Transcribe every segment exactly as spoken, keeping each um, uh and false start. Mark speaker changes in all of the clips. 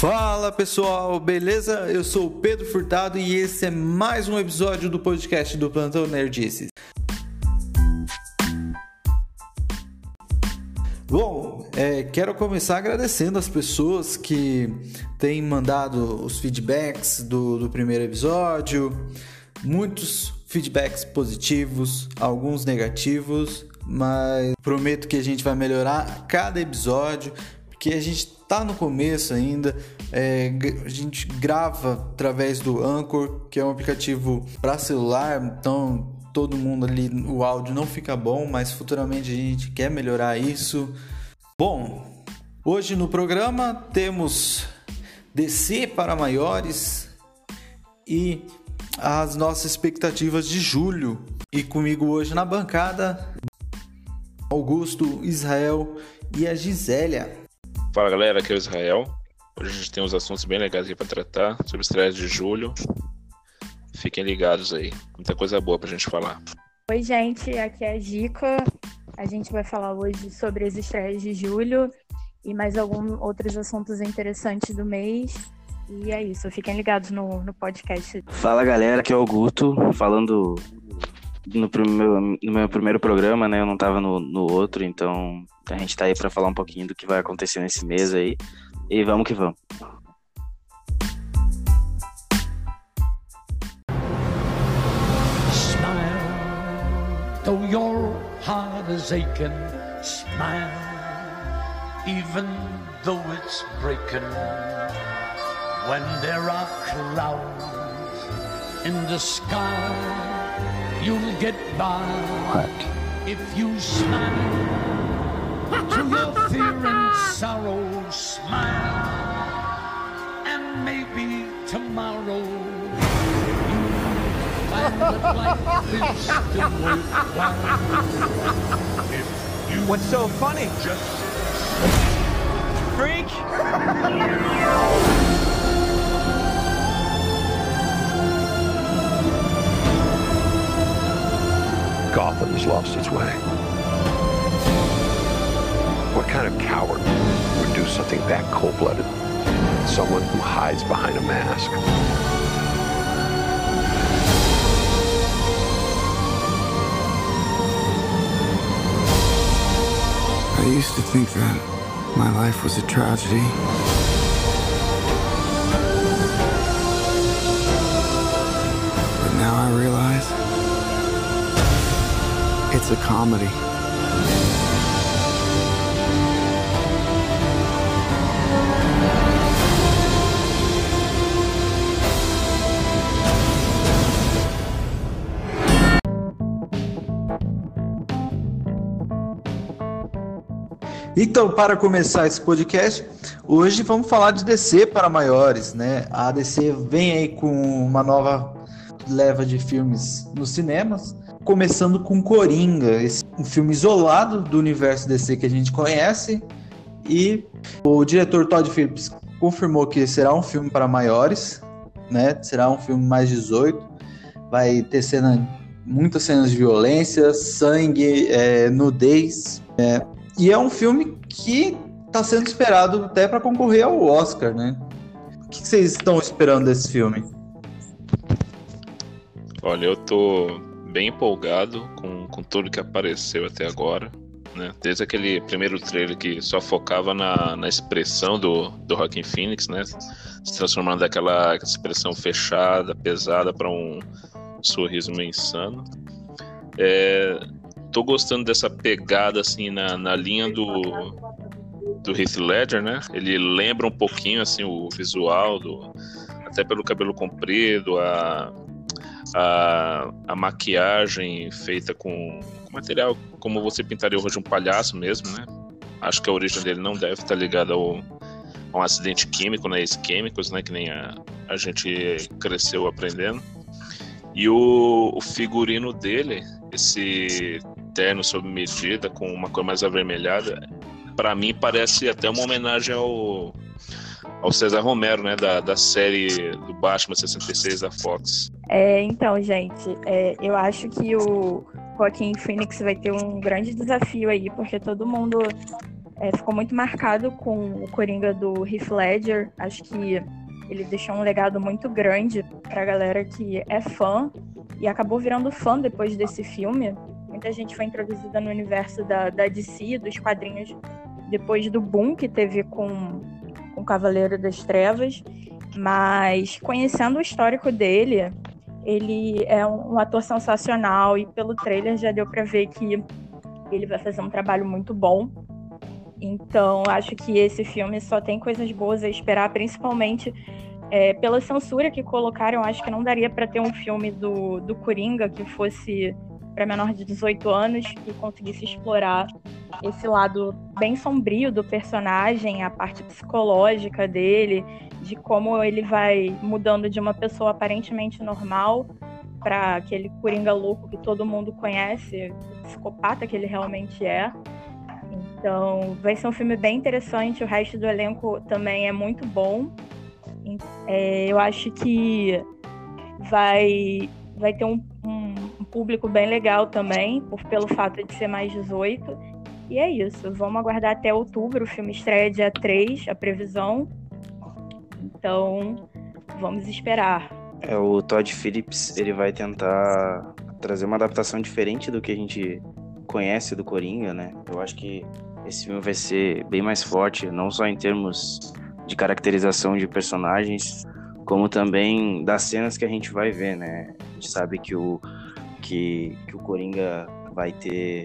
Speaker 1: Fala pessoal, beleza? Eu sou o Pedro Furtado e esse é mais um episódio do podcast do Plantão Nerdices. Bom, é, quero começar agradecendo as pessoas que têm mandado os feedbacks do, do primeiro episódio. Muitos feedbacks positivos, alguns negativos, mas prometo que a gente vai melhorar cada episódio, porque a gente tá no começo ainda. É, a gente grava através do Anchor, que é um aplicativo para celular, então todo mundo ali, o áudio não fica bom, mas futuramente a gente quer melhorar isso. Bom, hoje no programa temos D C para maiores e as nossas expectativas de julho. E comigo hoje na bancada, Augusto, Israel e a Gisélia.
Speaker 2: Fala galera, aqui é o Israel. Hoje a gente tem uns assuntos bem legais aqui para tratar sobre estreias de julho. Fiquem ligados aí, muita coisa boa pra gente falar.
Speaker 3: Oi gente, aqui é a Gica. A gente vai falar hoje sobre as estreias de julho e mais alguns outros assuntos interessantes do mês. E é isso, fiquem ligados no, no podcast.
Speaker 4: Fala galera, aqui é o Augusto, falando no, meu, no meu primeiro programa, né? Eu não tava no, no outro, então a gente tá aí pra falar um pouquinho do que vai acontecer nesse mês aí. E vamos que vamos.
Speaker 5: Smile, though your heart is aching. Smile, even though it's breaking. When there are clouds in the sky, you'll get by. What? If you smile to your fear and sorrow, smile, and maybe tomorrow you'll find that life is still worthwhile. If you
Speaker 6: What's so funny?
Speaker 5: Just
Speaker 6: freak.
Speaker 7: Gotham's lost its way. What kind of coward would do something that cold-blooded? Someone who hides behind a mask.
Speaker 8: I used to think that my life was a tragedy. But now I realize it's a comedy.
Speaker 1: Então, para começar esse podcast, hoje vamos falar de D C para maiores, né? A D C vem aí com uma nova leva de filmes nos cinemas, começando com Coringa, esse, um filme isolado do universo D C que a gente conhece, e o diretor Todd Phillips confirmou que será um filme para maiores, né? Será um filme mais dezoito, vai ter cena, muitas cenas de violência, sangue, é, nudez, é, e é um filme que está sendo esperado até para concorrer ao Oscar, né? O que vocês estão esperando desse filme?
Speaker 2: Olha, eu tô bem empolgado com, com tudo que apareceu até agora, né? Desde aquele primeiro trailer que só focava na, na expressão do, do Joaquin Phoenix, né? Se transformando daquela expressão fechada, pesada, para um sorriso meio insano. É... Tô gostando dessa pegada assim na, na linha do, do Heath Ledger, né? Ele lembra um pouquinho assim o visual, do, até pelo cabelo comprido, a, a, a maquiagem feita com, com material como você pintaria o rosto de um palhaço mesmo, né? Acho que a origem dele não deve estar ligada ao, a um acidente químico, né? Químicos, né? Que nem a, a gente cresceu aprendendo. E o, o figurino dele, esse terno sob medida com uma cor mais avermelhada, pra mim parece até uma homenagem ao, ao César Romero, né, da, da série do Batman sessenta e seis da Fox.
Speaker 3: É, então, gente, é, eu acho que o Joaquin Phoenix vai ter um grande desafio aí, porque todo mundo é, ficou muito marcado com o Coringa do Heath Ledger. Acho que ele deixou um legado muito grande pra galera que é fã e acabou virando fã depois desse filme. Muita gente foi introduzida no universo da, da D C, dos quadrinhos, depois do boom que teve com o Cavaleiro das Trevas. Mas conhecendo o histórico dele, ele é um, um ator sensacional e pelo trailer já deu pra ver que ele vai fazer um trabalho muito bom. Então, acho que esse filme só tem coisas boas a esperar, principalmente é, pela censura que colocaram. Acho que não daria para ter um filme do, do Coringa que fosse para menor de dezoito anos e conseguisse explorar esse lado bem sombrio do personagem, a parte psicológica dele, de como ele vai mudando de uma pessoa aparentemente normal para aquele Coringa louco que todo mundo conhece, o psicopata que ele realmente é. Então, vai ser um filme bem interessante. O resto do elenco também é muito bom. É, eu acho que vai, vai ter um, um, um público bem legal também, por, pelo fato de ser mais dezoito. E é isso. Vamos aguardar até outubro. O filme estreia dia três, a previsão. Então, vamos esperar.
Speaker 4: É, o Todd Phillips, ele vai tentar trazer uma adaptação diferente do que a gente conhece do Coringa, né? Eu acho que esse filme vai ser bem mais forte, não só em termos de caracterização de personagens, como também das cenas que a gente vai ver, né? A gente sabe que o, que, que o Coringa vai ter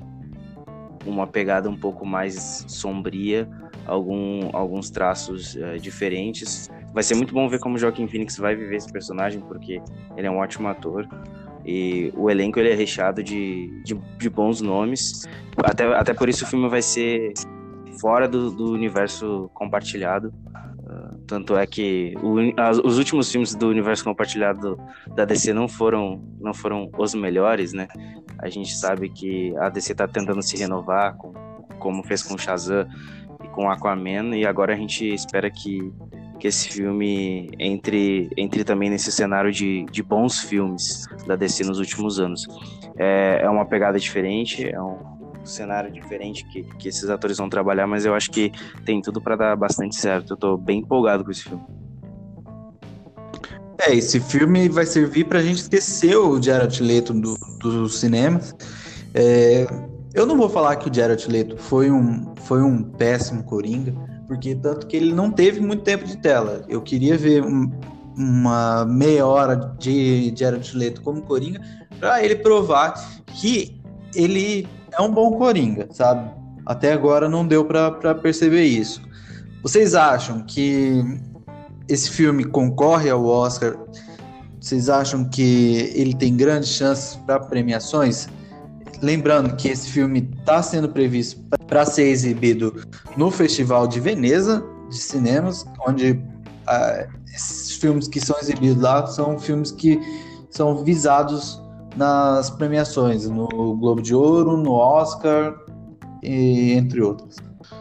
Speaker 4: uma pegada um pouco mais sombria, algum, alguns traços uh, diferentes. Vai ser muito bom ver como o Joaquin Phoenix vai viver esse personagem, porque ele é um ótimo ator. E o elenco ele é recheado de, de, de bons nomes. Até, até por isso o filme vai ser fora do, do universo compartilhado. Uh, tanto é que o, as, os últimos filmes do universo compartilhado da D C não foram, não foram os melhores, né? A gente sabe que a D C está tentando se renovar, com, como fez com Shazam e com Aquaman, e agora a gente espera que que esse filme entre, entre também nesse cenário de, de bons filmes da D C nos últimos anos. É, é uma pegada diferente, é um cenário diferente que, que esses atores vão trabalhar, mas eu acho que tem tudo para dar bastante certo. Eu tô bem empolgado com esse filme.
Speaker 1: É, esse filme vai servir pra gente esquecer o Jared Leto do, do cinema. É, eu não vou falar que o Jared Leto foi um, foi um péssimo Coringa, porque tanto que ele não teve muito tempo de tela. Eu queria ver um, uma meia hora de Jared Leto como Coringa para ele provar que ele é um bom Coringa, sabe? Até agora não deu para perceber isso. Vocês acham que esse filme concorre ao Oscar? Vocês acham que ele tem grandes chances para premiações? Lembrando que esse filme está sendo previsto para ser exibido no Festival de Veneza de cinemas, onde uh, esses filmes que são exibidos lá são filmes que são visados nas premiações, no Globo de Ouro, no Oscar, e entre outros.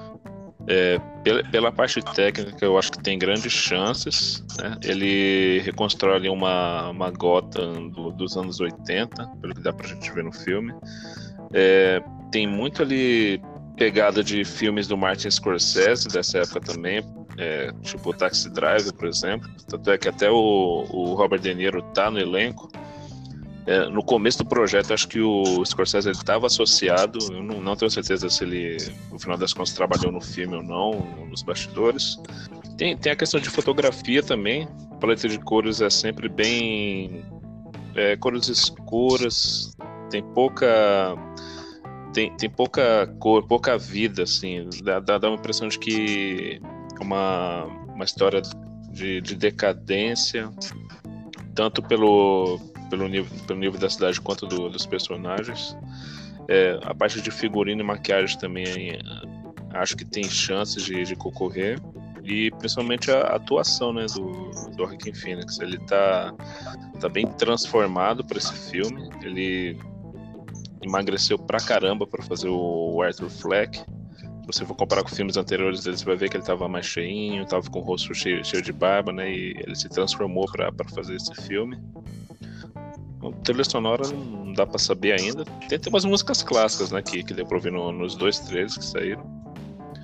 Speaker 2: É, pela, pela parte técnica, eu acho que tem grandes chances, né? Ele reconstrói ali uma, uma Gotham do, dos anos oitenta, pelo que dá pra gente ver no filme. É, tem muito ali pegada de filmes do Martin Scorsese dessa época também, é, tipo o Taxi Driver, por exemplo. Tanto é que até o, o Robert De Niro tá no elenco. É, no começo do projeto, acho que o Scorsese estava associado. Eu não, não tenho certeza se ele, no final das contas, trabalhou no filme ou não, nos bastidores. Tem, tem a questão de fotografia também. A paleta de cores é sempre bem... É, cores escuras, tem pouca... Tem, tem pouca cor, pouca vida, assim. Dá, dá, dá uma impressão de que é uma, uma história de, de decadência, tanto pelo... Pelo nível, pelo nível da cidade quanto do, dos personagens. É, a parte de figurino e maquiagem também acho que tem chances de, de concorrer. E principalmente a atuação, né, do, do Joaquin Phoenix. Ele tá, tá bem transformado para esse filme. Ele emagreceu pra caramba para fazer o Arthur Fleck. Se você for comparar com filmes anteriores dele, você vai ver que ele tava mais cheinho, tava com o rosto cheio, cheio de barba, né? E ele se transformou para fazer esse filme. A trilha sonora não dá pra saber ainda. Tem, tem umas músicas clássicas, né, que, que deu pra ouvir no, nos dois trailers que saíram.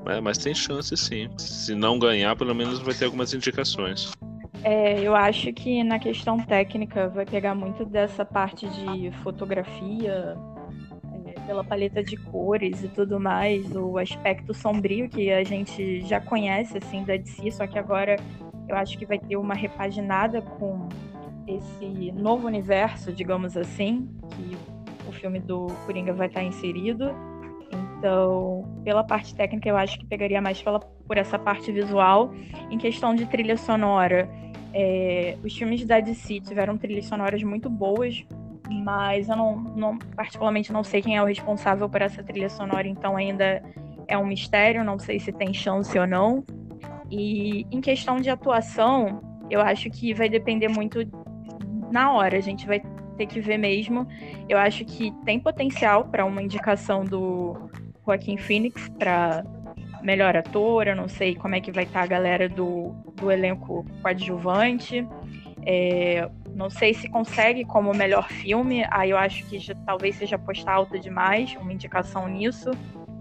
Speaker 2: É, mas tem chance sim. Se não ganhar, pelo menos vai ter algumas indicações.
Speaker 3: É, eu acho que na questão técnica vai pegar muito dessa parte de fotografia, é, pela paleta de cores e tudo mais, o aspecto sombrio que a gente já conhece assim da D C, só que agora eu acho que vai ter uma repaginada com esse novo universo, digamos assim, que o filme do Coringa vai estar inserido. Então, pela parte técnica, eu acho que pegaria mais pela, por essa parte visual. Em questão de trilha sonora, é, os filmes da D C tiveram trilhas sonoras muito boas, mas eu não, não, particularmente não sei quem é o responsável por essa trilha sonora, então ainda é um mistério, não sei se tem chance ou não. E em questão de atuação, eu acho que vai depender muito na hora, a gente vai ter que ver mesmo. Eu acho que tem potencial para uma indicação do Joaquin Phoenix para melhor ator. Eu não sei como é que vai estar a galera do, do elenco coadjuvante. É, não sei se consegue como melhor filme. Aí eu acho que já, talvez seja apostar alto demais, uma indicação nisso.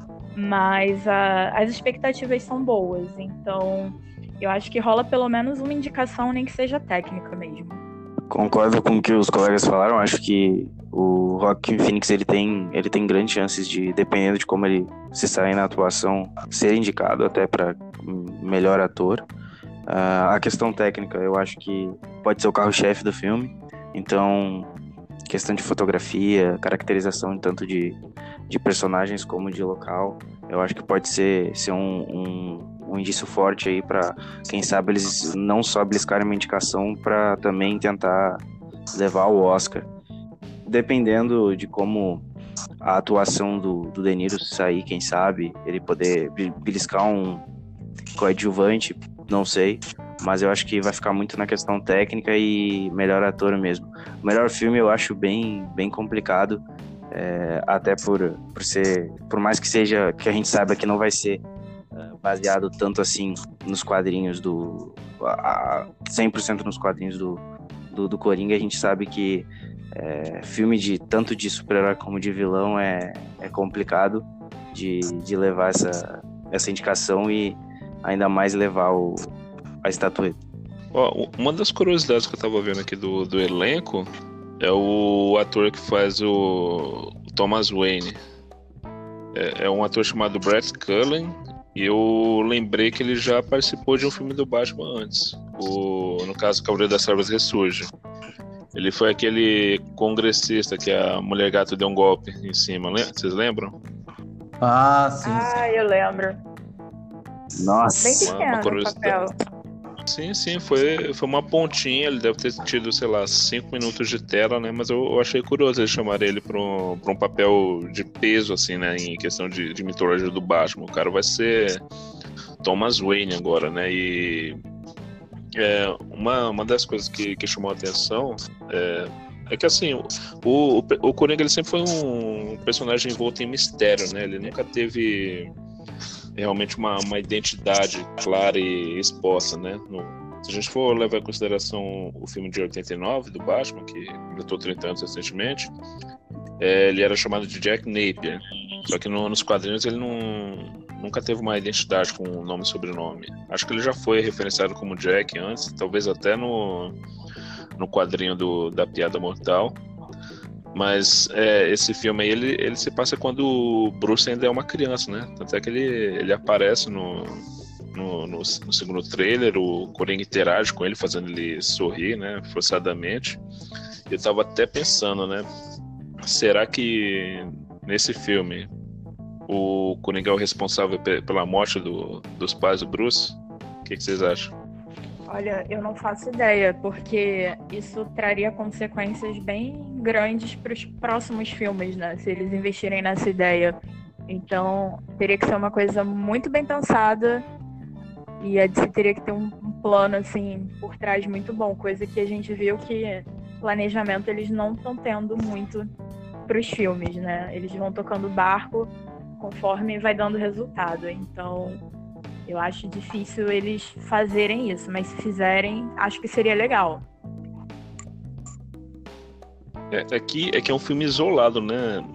Speaker 3: Mas a, as expectativas são boas. Então eu acho que rola pelo menos uma indicação, nem que seja técnica mesmo.
Speaker 4: Concordo com o que os colegas falaram. Acho que o Joaquin Phoenix ele tem, ele tem grandes chances de, dependendo de como ele se sair na atuação, ser indicado até para melhor ator. Uh, a questão técnica, eu acho que pode ser o carro-chefe do filme. Então, questão de fotografia, caracterização tanto de, de personagens como de local, eu acho que pode ser, ser um, um um indício forte aí para, quem sabe, eles não só beliscarem uma indicação para também tentar levar o Oscar. Dependendo de como a atuação do, do De Niro sair, quem sabe, ele poder beliscar um coadjuvante, não sei, mas eu acho que vai ficar muito na questão técnica e melhor ator mesmo. O melhor filme eu acho bem, bem complicado, é, até por, por ser, por mais que seja, que a gente saiba que não vai ser baseado tanto assim nos quadrinhos do a, cem por cento nos quadrinhos do, do, do Coringa, a gente sabe que é, filme de tanto de super-herói como de vilão é, é complicado de, de levar essa, essa indicação e ainda mais levar o, a estatueta.
Speaker 2: Ó, uma das curiosidades que eu tava vendo aqui do, do elenco é o ator que faz o Thomas Wayne. É, é um ator chamado Brett Cullen. E eu lembrei que ele já participou de um filme do Batman antes. O, no caso, Cavaleiro das Trevas Ressurge. Ele foi aquele congressista que a Mulher Gato deu um golpe em cima. Vocês lembram?
Speaker 1: Ah, sim.
Speaker 3: Ah, eu lembro.
Speaker 4: Nossa.
Speaker 3: Bem pequeno
Speaker 2: uma, uma
Speaker 3: o papel.
Speaker 2: Sim, sim, foi, foi uma pontinha. Ele deve ter tido, sei lá, cinco minutos de tela, né? Mas eu, eu achei curioso eles chamarem ele para um, pra um papel de peso, assim, né? Em questão de, de mitologia do Batman. O cara vai ser Thomas Wayne agora, né? E é, uma, uma das coisas que, que chamou a atenção é, é que, assim, o, o, o Coringa ele sempre foi um personagem envolto em mistério, né? Ele nunca teve realmente uma, uma identidade clara e exposta, né? No, se a gente for levar em consideração o filme de oitenta e nove do Batman, que completou trinta anos recentemente, é, ele era chamado de Jack Napier, só que no, nos quadrinhos ele não, nunca teve uma identidade com nome e sobrenome. Acho que ele já foi referenciado como Jack antes, talvez até no, no quadrinho do, da Piada Mortal. Mas é, esse filme aí, ele, ele se passa quando o Bruce ainda é uma criança, né? Tanto é que ele, ele aparece no, no, no, no segundo trailer, o Coringa interage com ele, fazendo ele sorrir, né? Forçadamente. Eu tava até pensando, né? Será que nesse filme o Coringa é o responsável pela morte do, dos pais do Bruce? O que, que vocês acham?
Speaker 3: Olha, eu não faço ideia, porque isso traria consequências bem grandes para os próximos filmes, né? Se eles investirem nessa ideia. Então, teria que ser uma coisa muito bem pensada e a D C teria que ter um, um plano, assim, por trás muito bom. Coisa que a gente viu que planejamento eles não estão tendo muito para os filmes, né? Eles vão tocando barco conforme vai dando resultado. Então, eu acho difícil eles fazerem isso, mas se fizerem, acho que seria legal.
Speaker 2: É, é, que, é que é um filme isolado, né?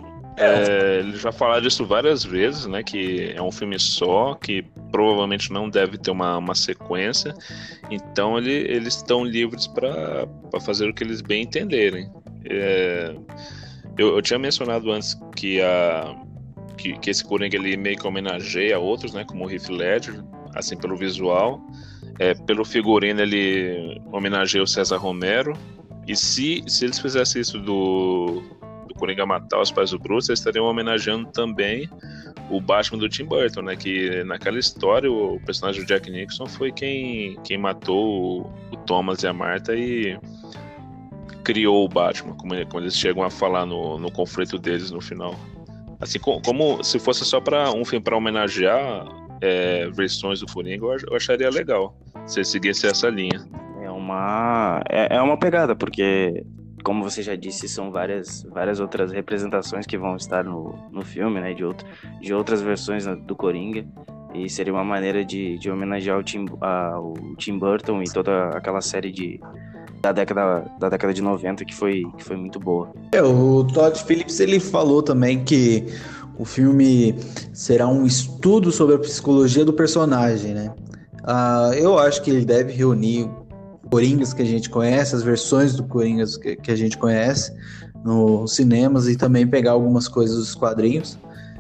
Speaker 2: É, eles já falaram isso várias vezes, né? Que é um filme só, que provavelmente não deve ter uma, uma sequência. Então ele, eles estão livres para fazer o que eles bem entenderem. É, eu, eu tinha mencionado antes que, a, que, que esse Coringa ele meio que homenageia a outros, né? Como o Heath Ledger, assim pelo visual. É, pelo figurino ele homenageia o César Romero. E se, se eles fizessem isso do, do Coringa matar os pais do Bruce, eles estariam homenageando também o Batman do Tim Burton, né? Que naquela história o personagem do Jack Nicholson foi quem, quem matou o, o Thomas e a Martha e criou o Batman, como, como eles chegam a falar no, no conflito deles no final. Assim, como, como se fosse só para um filme para homenagear é, versões do Coringa, eu, eu acharia legal se eles seguissem essa linha.
Speaker 4: É uma, é, é uma pegada, porque, como você já disse, são várias, várias outras representações que vão estar no, no filme, né, de, outro, de outras versões do Coringa, e seria uma maneira de, de homenagear o Tim, a, o Tim Burton e toda aquela série de, da, década, da década de noventa que foi, que foi muito boa.
Speaker 1: É, o Todd Phillips ele falou também que o filme será um estudo sobre a psicologia do personagem, né? Uh, eu acho que ele deve reunir Coringas que a gente conhece, as versões do Coringas que, que a gente conhece nos cinemas e também pegar algumas coisas dos quadrinhos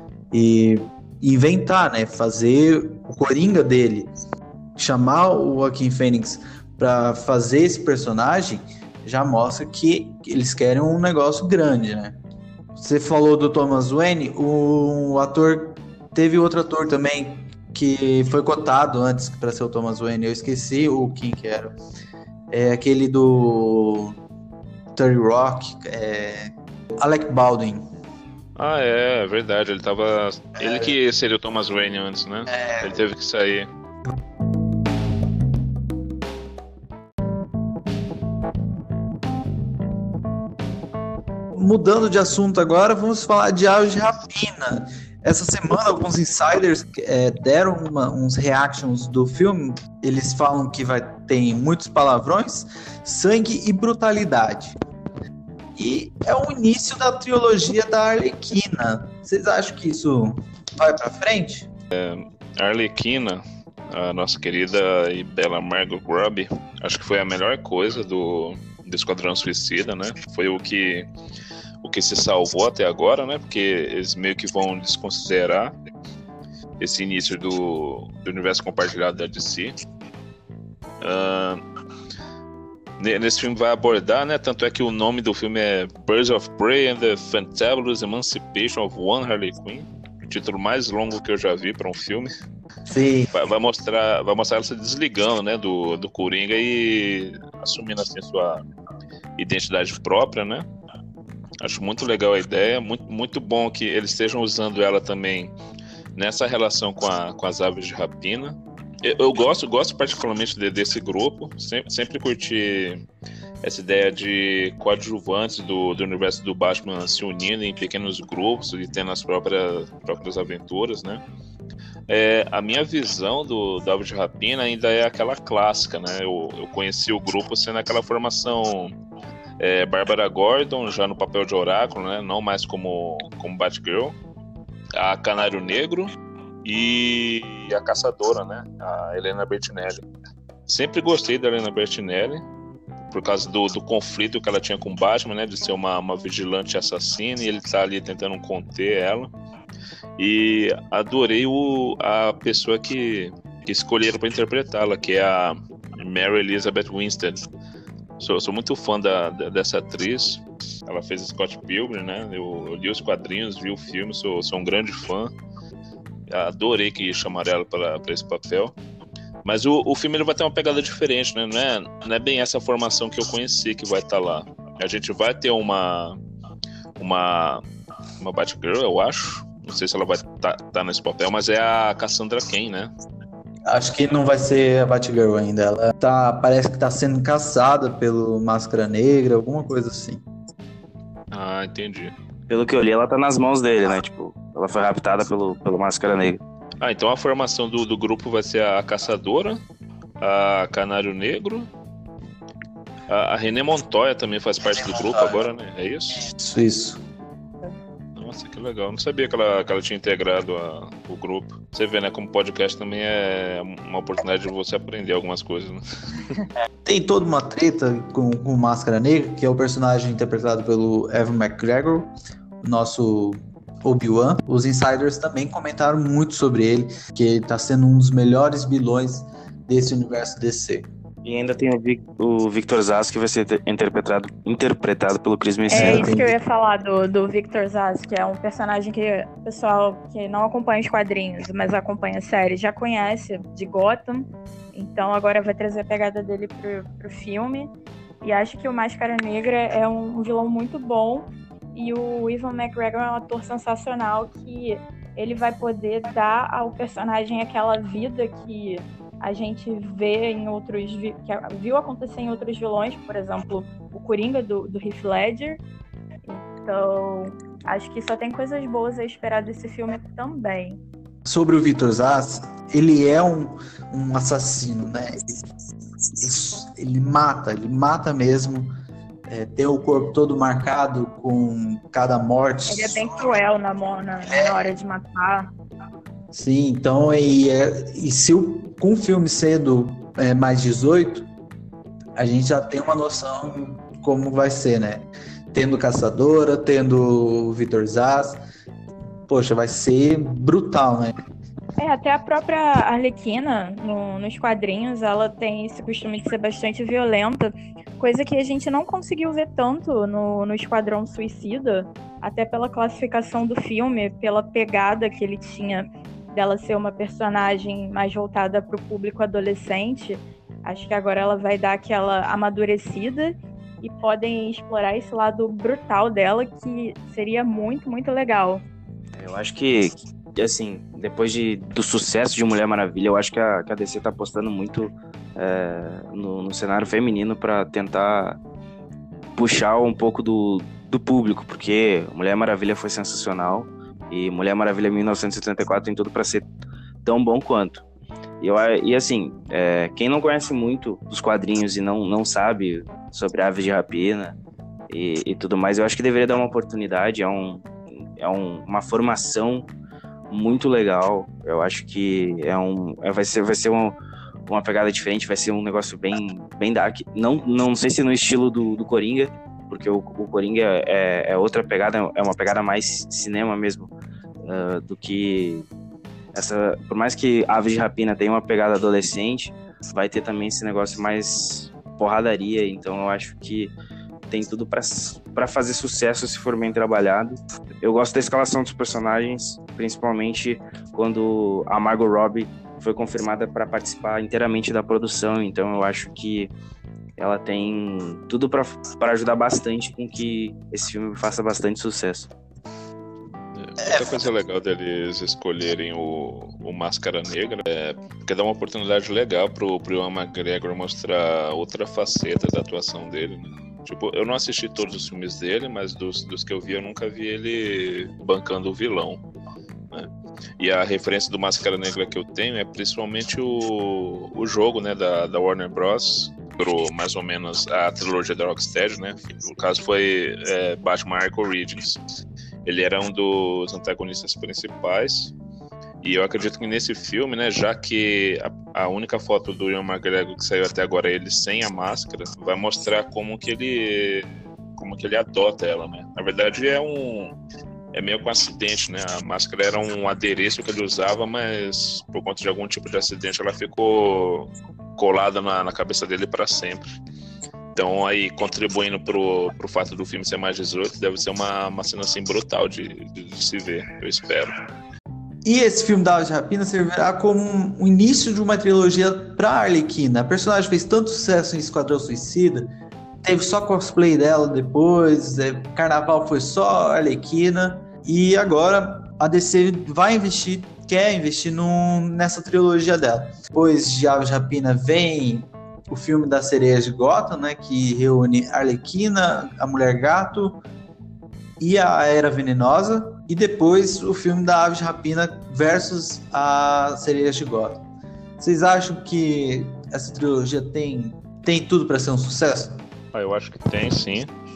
Speaker 1: e inventar, né? Fazer o Coringa dele, chamar o Joaquin Phoenix para fazer esse personagem já mostra que eles querem um negócio grande, né? Você falou do Thomas Wayne, o ator, teve outro ator também que foi cotado antes para ser o Thomas Wayne, eu esqueci o quem que era. É aquele do thirty Rock, é... Alec Baldwin.
Speaker 2: Ah, é, é verdade, ele tava...
Speaker 1: É...
Speaker 2: Ele que seria o Thomas Wayne antes, né? É... Ele teve que sair.
Speaker 1: Mudando de assunto agora, vamos falar de Aves de Rapina. Essa semana, alguns insiders é, deram uma, uns reactions do filme. Eles falam que vai ter muitos palavrões, sangue e brutalidade. E é o início da trilogia da Arlequina. Vocês acham que isso vai pra frente?
Speaker 2: É, a Arlequina, a nossa querida e bela Margot Robbie, acho que foi a melhor coisa do, do Esquadrão Suicida, né? Foi o que... o que se salvou até agora, né? Porque eles meio que vão desconsiderar esse início do, do universo compartilhado da D C. Uh, nesse filme vai abordar, né? Tanto é que o nome do filme é Birds of Prey and the Fantabulous Emancipation of One Harley Quinn. O título mais longo que eu já vi para um filme.
Speaker 1: Sim.
Speaker 2: Vai, vai mostrar, vai mostrar ela se desligando, né? Do, do Coringa e assumindo assim a sua identidade própria, né? Acho muito legal a ideia, muito, muito bom que eles estejam usando ela também nessa relação com, a, com as aves de rapina. Eu, eu gosto, gosto particularmente de, desse grupo, sempre, sempre curti essa ideia de coadjuvantes do, do universo do Batman se unindo em pequenos grupos e tendo as próprias, próprias aventuras, né? É, a minha visão do, do Aves de Rapina ainda é aquela clássica, né? Eu, eu conheci o grupo sendo aquela formação... É, Bárbara Gordon, já no papel de Oráculo, né? Não mais como, como Batgirl. A Canário Negro e a Caçadora, né? A Helena Bertinelli. Sempre gostei da Helena Bertinelli por causa do, do conflito que ela tinha com o Batman, né? De ser uma, uma vigilante assassina e ele tá ali tentando conter ela. E adorei o, a pessoa que, que escolheram para interpretá-la, que é a Mary Elizabeth Winstead. Sou, sou muito fã da, da, dessa atriz. Ela fez Scott Pilgrim, né? Eu, eu li os quadrinhos, vi o filme, sou, sou um grande fã. Adorei que chamaram ela para esse papel. Mas o, o filme ele vai ter uma pegada diferente, né? Não é, não é bem essa formação que eu conheci que vai estar lá. A gente vai ter uma uma, uma Batgirl, eu acho. Não sei se ela vai estar tá, tá nesse papel, mas é a Cassandra Cain, né?
Speaker 1: Acho que não vai ser a Batgirl ainda. Ela tá, parece que tá sendo caçada pelo Máscara Negra, alguma coisa assim.
Speaker 2: Ah, entendi.
Speaker 4: Pelo que eu li, ela tá nas mãos dele, né? Tipo, ela foi raptada pelo, pelo Máscara Negra.
Speaker 2: Ah, então a formação do, do grupo vai ser a Caçadora, a Canário Negro, a, a René Montoya também faz parte do grupo agora, né? É isso?
Speaker 1: Isso, isso.
Speaker 2: Nossa, que legal. Não sabia que ela, que ela tinha integrado a, o grupo. Você vê, né? Como podcast também é uma oportunidade de você aprender algumas coisas, né?
Speaker 1: Tem toda uma treta com o Máscara Negra, que é o personagem interpretado pelo Evan McGregor, nosso Obi-Wan. Os insiders também comentaram muito sobre ele, que ele tá sendo um dos melhores vilões desse universo D C.
Speaker 4: E ainda tem o, Vic, o Victor Zsasz, que vai ser interpretado, interpretado pelo Chris
Speaker 3: É
Speaker 4: Messina.
Speaker 3: isso que eu ia falar do, do Victor Zsasz, que é um personagem que o pessoal que não acompanha os quadrinhos, mas acompanha a série, já conhece, de Gotham. Então agora vai trazer a pegada dele pro, pro filme. E acho que o Máscara Negra é um, um vilão muito bom. E o Evan McGregor é um ator sensacional, que ele vai poder dar ao personagem aquela vida que a gente vê em outros, que viu acontecer em outros vilões, por exemplo, o Coringa do, do Heath Ledger. Então, acho que só tem coisas boas a esperar desse filme também.
Speaker 1: Sobre o Victor Zsasz, ele é um, um assassino, né? Ele, ele mata, ele mata mesmo. É, tem o corpo todo marcado com cada morte.
Speaker 3: Ele é bem cruel na, na, na hora de matar.
Speaker 1: Sim, então, e, e se o, com o filme sendo é, mais dezoito, a gente já tem uma noção de como vai ser, né? Tendo Caçadora, tendo o Victor Zsasz, poxa, vai ser brutal, né?
Speaker 3: É, até a própria Arlequina, no, nos quadrinhos, ela tem esse costume de ser bastante violenta, coisa que a gente não conseguiu ver tanto no, no Esquadrão Suicida, até pela classificação do filme, pela pegada que ele tinha dela ser uma personagem mais voltada para o público adolescente. Acho que agora ela vai dar aquela amadurecida e podem explorar esse lado brutal dela, que seria muito, muito legal.
Speaker 4: Eu acho que, assim, depois de, do sucesso de Mulher Maravilha, eu acho que a, que a D C tá apostando muito é, no, no cenário feminino para tentar puxar um pouco do, do público, porque Mulher Maravilha foi sensacional e Mulher Maravilha mil novecentos e setenta e quatro tem tudo para ser tão bom quanto. E, eu, e assim, é, quem não conhece muito dos quadrinhos e não, não sabe sobre Aves de Rapina e, e tudo mais, eu acho que deveria dar uma oportunidade. É, um, é um, uma formação muito legal. Eu acho que é um, é, vai ser, vai ser um, uma pegada diferente, vai ser um negócio bem, bem dark. Não, não sei se no estilo do, do Coringa, porque o, o Coringa é, é outra pegada, é uma pegada mais cinema mesmo, uh, do que essa. Por mais que Aves de Rapina tenha uma pegada adolescente, vai ter também esse negócio mais porradaria. Então eu acho que tem tudo para fazer sucesso se for bem trabalhado. Eu gosto da escalação dos personagens, principalmente quando a Margot Robbie foi confirmada para participar inteiramente da produção. Então eu acho que ela tem tudo para ajudar bastante com que esse filme faça bastante sucesso.
Speaker 2: Outra coisa legal deles escolherem o, o Máscara Negra é porque dá uma oportunidade legal pro, pro Ewan McGregor mostrar outra faceta da atuação dele, né? Tipo, eu não assisti todos os filmes dele, mas dos, dos que eu vi, eu nunca vi ele bancando o vilão, né? E a referência do Máscara Negra que eu tenho é principalmente o, o jogo, né, da, da Warner Bros., pro mais ou menos a trilogia da Rocksteady, né? No caso foi é, Batman Arkham Origins. Ele era um dos antagonistas principais. E eu acredito que nesse filme, né, já que a, a única foto do Ewan McGregor que saiu até agora é ele sem a máscara, vai mostrar como que ele como que ele adota ela, né? Na verdade é um é meio que um acidente, né? A máscara era um adereço que ele usava, mas por conta de algum tipo de acidente ela ficou colada na, na cabeça dele para sempre. Então aí contribuindo pro, pro fato do filme ser mais dezoito, deve ser uma, uma cena assim brutal de, de, de se ver, eu espero.
Speaker 1: E esse filme da Aves de Rapina servirá como o início de uma trilogia para Arlequina. A personagem fez tanto sucesso em Esquadrão Suicida, teve só cosplay dela depois, é, Carnaval foi só Arlequina, e agora a D C vai investir, quer investir no, nessa trilogia dela. Depois de Aves de Rapina vem o filme das Sereias de Gotham, né, que reúne Arlequina, a Mulher Gato e a Era Venenosa, e depois o filme da Aves de Rapina versus a Sereias de Gotham. Vocês acham que essa trilogia tem, tem tudo para ser um sucesso?
Speaker 2: Ah, eu acho que tem, sim.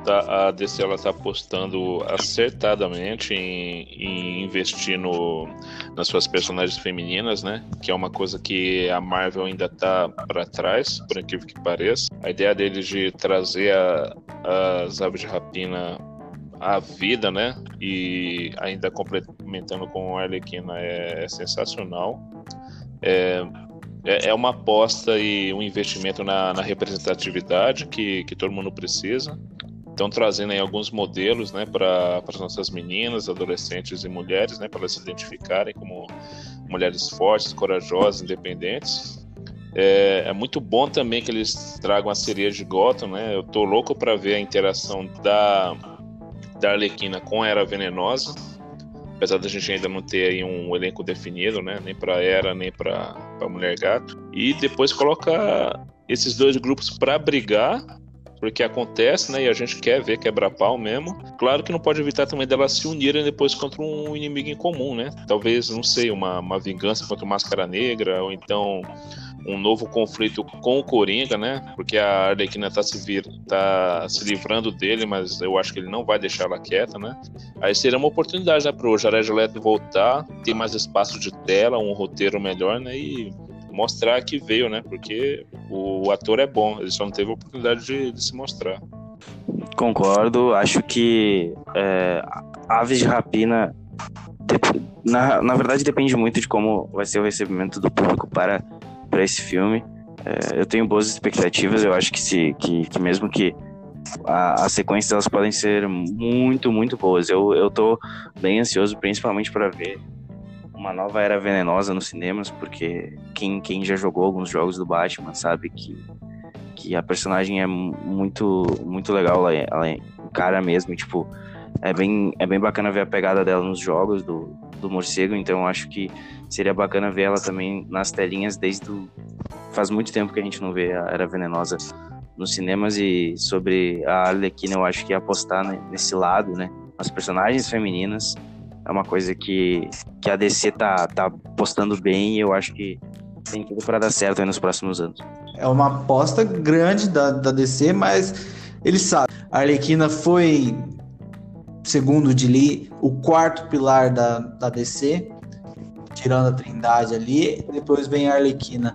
Speaker 2: tá, a D C ela tá apostando acertadamente em, em investir no, nas suas personagens femininas, né? Que é uma coisa que a Marvel ainda tá para trás, por incrível que pareça. A ideia deles de trazer a, as aves de rapina à vida, né? E ainda complementando com a Arlequina é, é sensacional. É, é, é uma aposta e um investimento na, na representatividade que, que todo mundo precisa. Estão trazendo aí alguns modelos, né, para as nossas meninas, adolescentes e mulheres, né, para elas se identificarem como mulheres fortes, corajosas, independentes. É, é muito bom também que eles tragam a Sereia de Gotham, né? Eu tô louco para ver a interação da, da Arlequina com a Era Venenosa, apesar da gente ainda não ter aí um elenco definido, né, nem para Era nem para Mulher Gato. E depois coloca esses dois grupos para brigar, porque acontece, né, e a gente quer ver quebra-pau mesmo. Claro que não pode evitar também delas se unirem depois contra um inimigo em comum, né? Talvez, não sei, uma, uma vingança contra o Máscara Negra, ou então um novo conflito com o Coringa, né? Porque a Arlequina tá se, vir, tá se livrando dele, mas eu acho que ele não vai deixar ela quieta, né? Aí seria uma oportunidade, né, pro Jared Leto voltar, ter mais espaço de tela, um roteiro melhor, né? E mostrar que veio, né? Porque o ator é bom, ele só não teve a oportunidade de, de se mostrar.
Speaker 4: Concordo, acho que é, Aves de Rapina na, na verdade depende muito de como vai ser o recebimento do público para, para esse filme. É, eu tenho boas expectativas, eu acho que, se, que, que mesmo que a, as sequências elas podem ser muito, muito boas. Eu, eu tô bem ansioso, principalmente para ver uma nova Era Venenosa nos cinemas, porque quem, quem já jogou alguns jogos do Batman sabe que, que a personagem é muito, muito legal, ela, ela encara mesmo, tipo, é bem, é bem bacana ver a pegada dela nos jogos do, do morcego, então acho que seria bacana ver ela também nas telinhas, desde o... faz muito tempo que a gente não vê a Era Venenosa nos cinemas. E sobre a Arlequina, eu acho que apostar nesse lado, né, as personagens femininas, é uma coisa que, que a D C tá, tá apostando bem, e eu acho que tem tudo para dar certo aí nos próximos anos.
Speaker 1: É uma aposta grande da, da D C, mas eles sabem. A Arlequina foi, segundo o Dili, o quarto pilar da, da D C, tirando a Trindade ali, depois vem a Arlequina.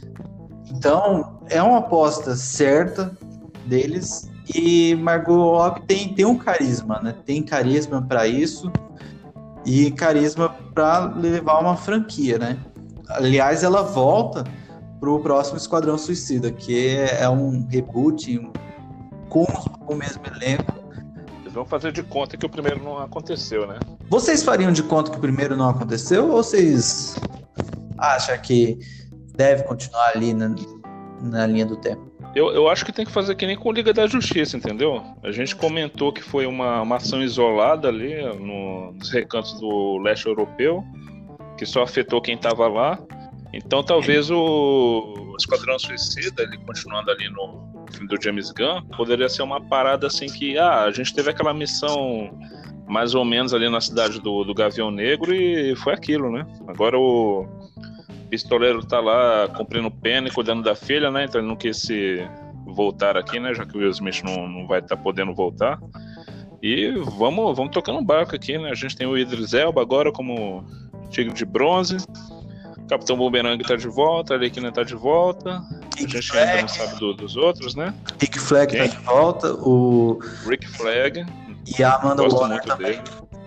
Speaker 1: Então, é uma aposta certa deles, e Margot Robbie tem, tem um carisma, né? Tem carisma para isso, e carisma para levar uma franquia, né? Aliás, ela volta pro próximo Esquadrão Suicida, que é um reboot com o mesmo elenco.
Speaker 2: Eles vão fazer de conta que o primeiro não aconteceu, né?
Speaker 1: Vocês fariam de conta que o primeiro não aconteceu, ou vocês acham que deve continuar ali na, na linha do tempo?
Speaker 2: Eu, eu acho que tem que fazer que nem com Liga da Justiça, entendeu? A gente comentou que foi uma, uma ação isolada ali no, nos recantos do leste europeu, que só afetou quem estava lá. Então talvez o Esquadrão Suicida, ele continuando ali no filme do James Gunn, poderia ser uma parada assim que, ah, a gente teve aquela missão mais ou menos ali na cidade do, do Gavião Negro e foi aquilo, né? Agora o pistoleiro tá lá cumprindo pena e cuidando da filha, né? Então ele não quis se voltar aqui, né? Já que o Will Smith não, não vai estar tá podendo voltar. E vamos, vamos tocando um barco aqui, né? A gente tem o Idris Elba agora como Tigre de Bronze. Capitão Boomerang tá de volta, a Arlequina tá de volta.
Speaker 1: Rick
Speaker 2: a gente
Speaker 1: Flag.
Speaker 2: ainda não sabe do, dos outros, né?
Speaker 1: Rick Flag
Speaker 2: Quem?
Speaker 1: tá de volta, o...
Speaker 2: Rick Flag.
Speaker 1: e a Amanda
Speaker 2: Gosto
Speaker 1: Waller
Speaker 2: muito
Speaker 1: também.
Speaker 2: dele.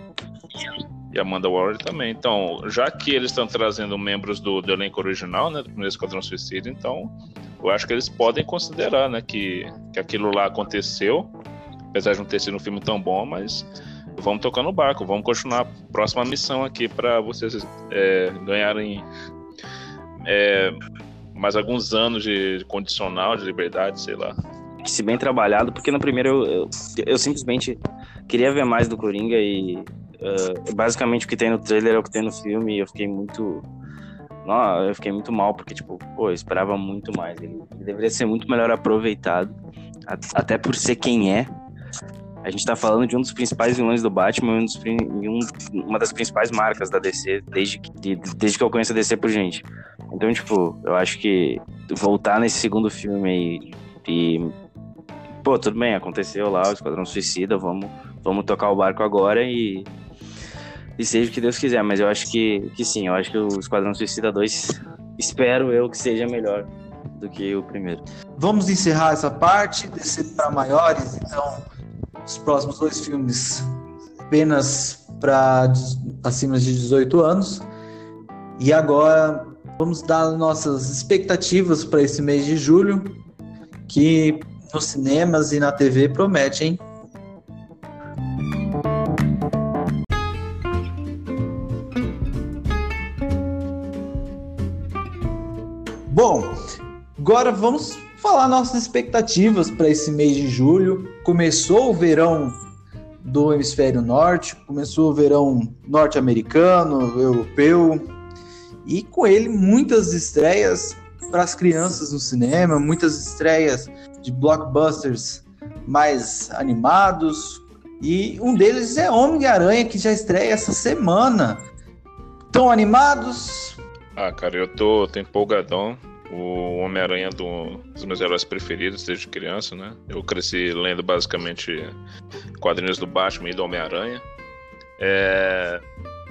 Speaker 2: E a Amanda Waller também. Então, já que eles estão trazendo membros do, do elenco original, né, do primeiro Esquadrão Suicida, então eu acho que eles podem considerar, né, que, que aquilo lá aconteceu, apesar de não ter sido um filme tão bom, mas vamos tocar no barco, vamos continuar a próxima missão aqui para vocês é, ganharem é, mais alguns anos de condicional, de liberdade, sei lá.
Speaker 4: Se bem trabalhado, porque no primeiro eu, eu, eu simplesmente queria ver mais do Coringa e uh, basicamente o que tem no trailer é o que tem no filme, e eu fiquei muito não, eu fiquei muito mal, porque tipo, pô, eu esperava muito mais. Ele, ele deveria ser muito melhor aproveitado, até por ser quem é. A gente tá falando de um dos principais vilões do Batman, um dos, um, uma das principais marcas da D C, desde que, de, desde que eu conheço a D C por gente. Então, tipo, eu acho que voltar nesse segundo filme aí e pô, tudo bem, aconteceu lá o Esquadrão Suicida, vamos, vamos tocar o barco agora e, e seja o que Deus quiser. Mas eu acho que, que sim, eu acho que o Esquadrão Suicida dois, espero eu que seja melhor do que o primeiro.
Speaker 1: Vamos encerrar essa parte, descer para maiores, então os próximos dois filmes apenas para acima de dezoito anos. E agora vamos dar nossas expectativas para esse mês de julho, que nos cinemas e na T V promete, hein? Bom, agora vamos falar nossas expectativas para esse mês de julho. Começou o verão do hemisfério norte, começou o verão norte-americano, europeu, e com ele muitas estreias para as crianças no cinema, muitas estreias de blockbusters mais animados, e um deles é Homem-Aranha, que já estreia essa semana. Tão animados?
Speaker 2: Ah, cara, eu tô, tô empolgadão. O Homem-Aranha é um dos meus heróis preferidos desde criança, né? Eu cresci lendo basicamente quadrinhos do Batman e do Homem-Aranha. É...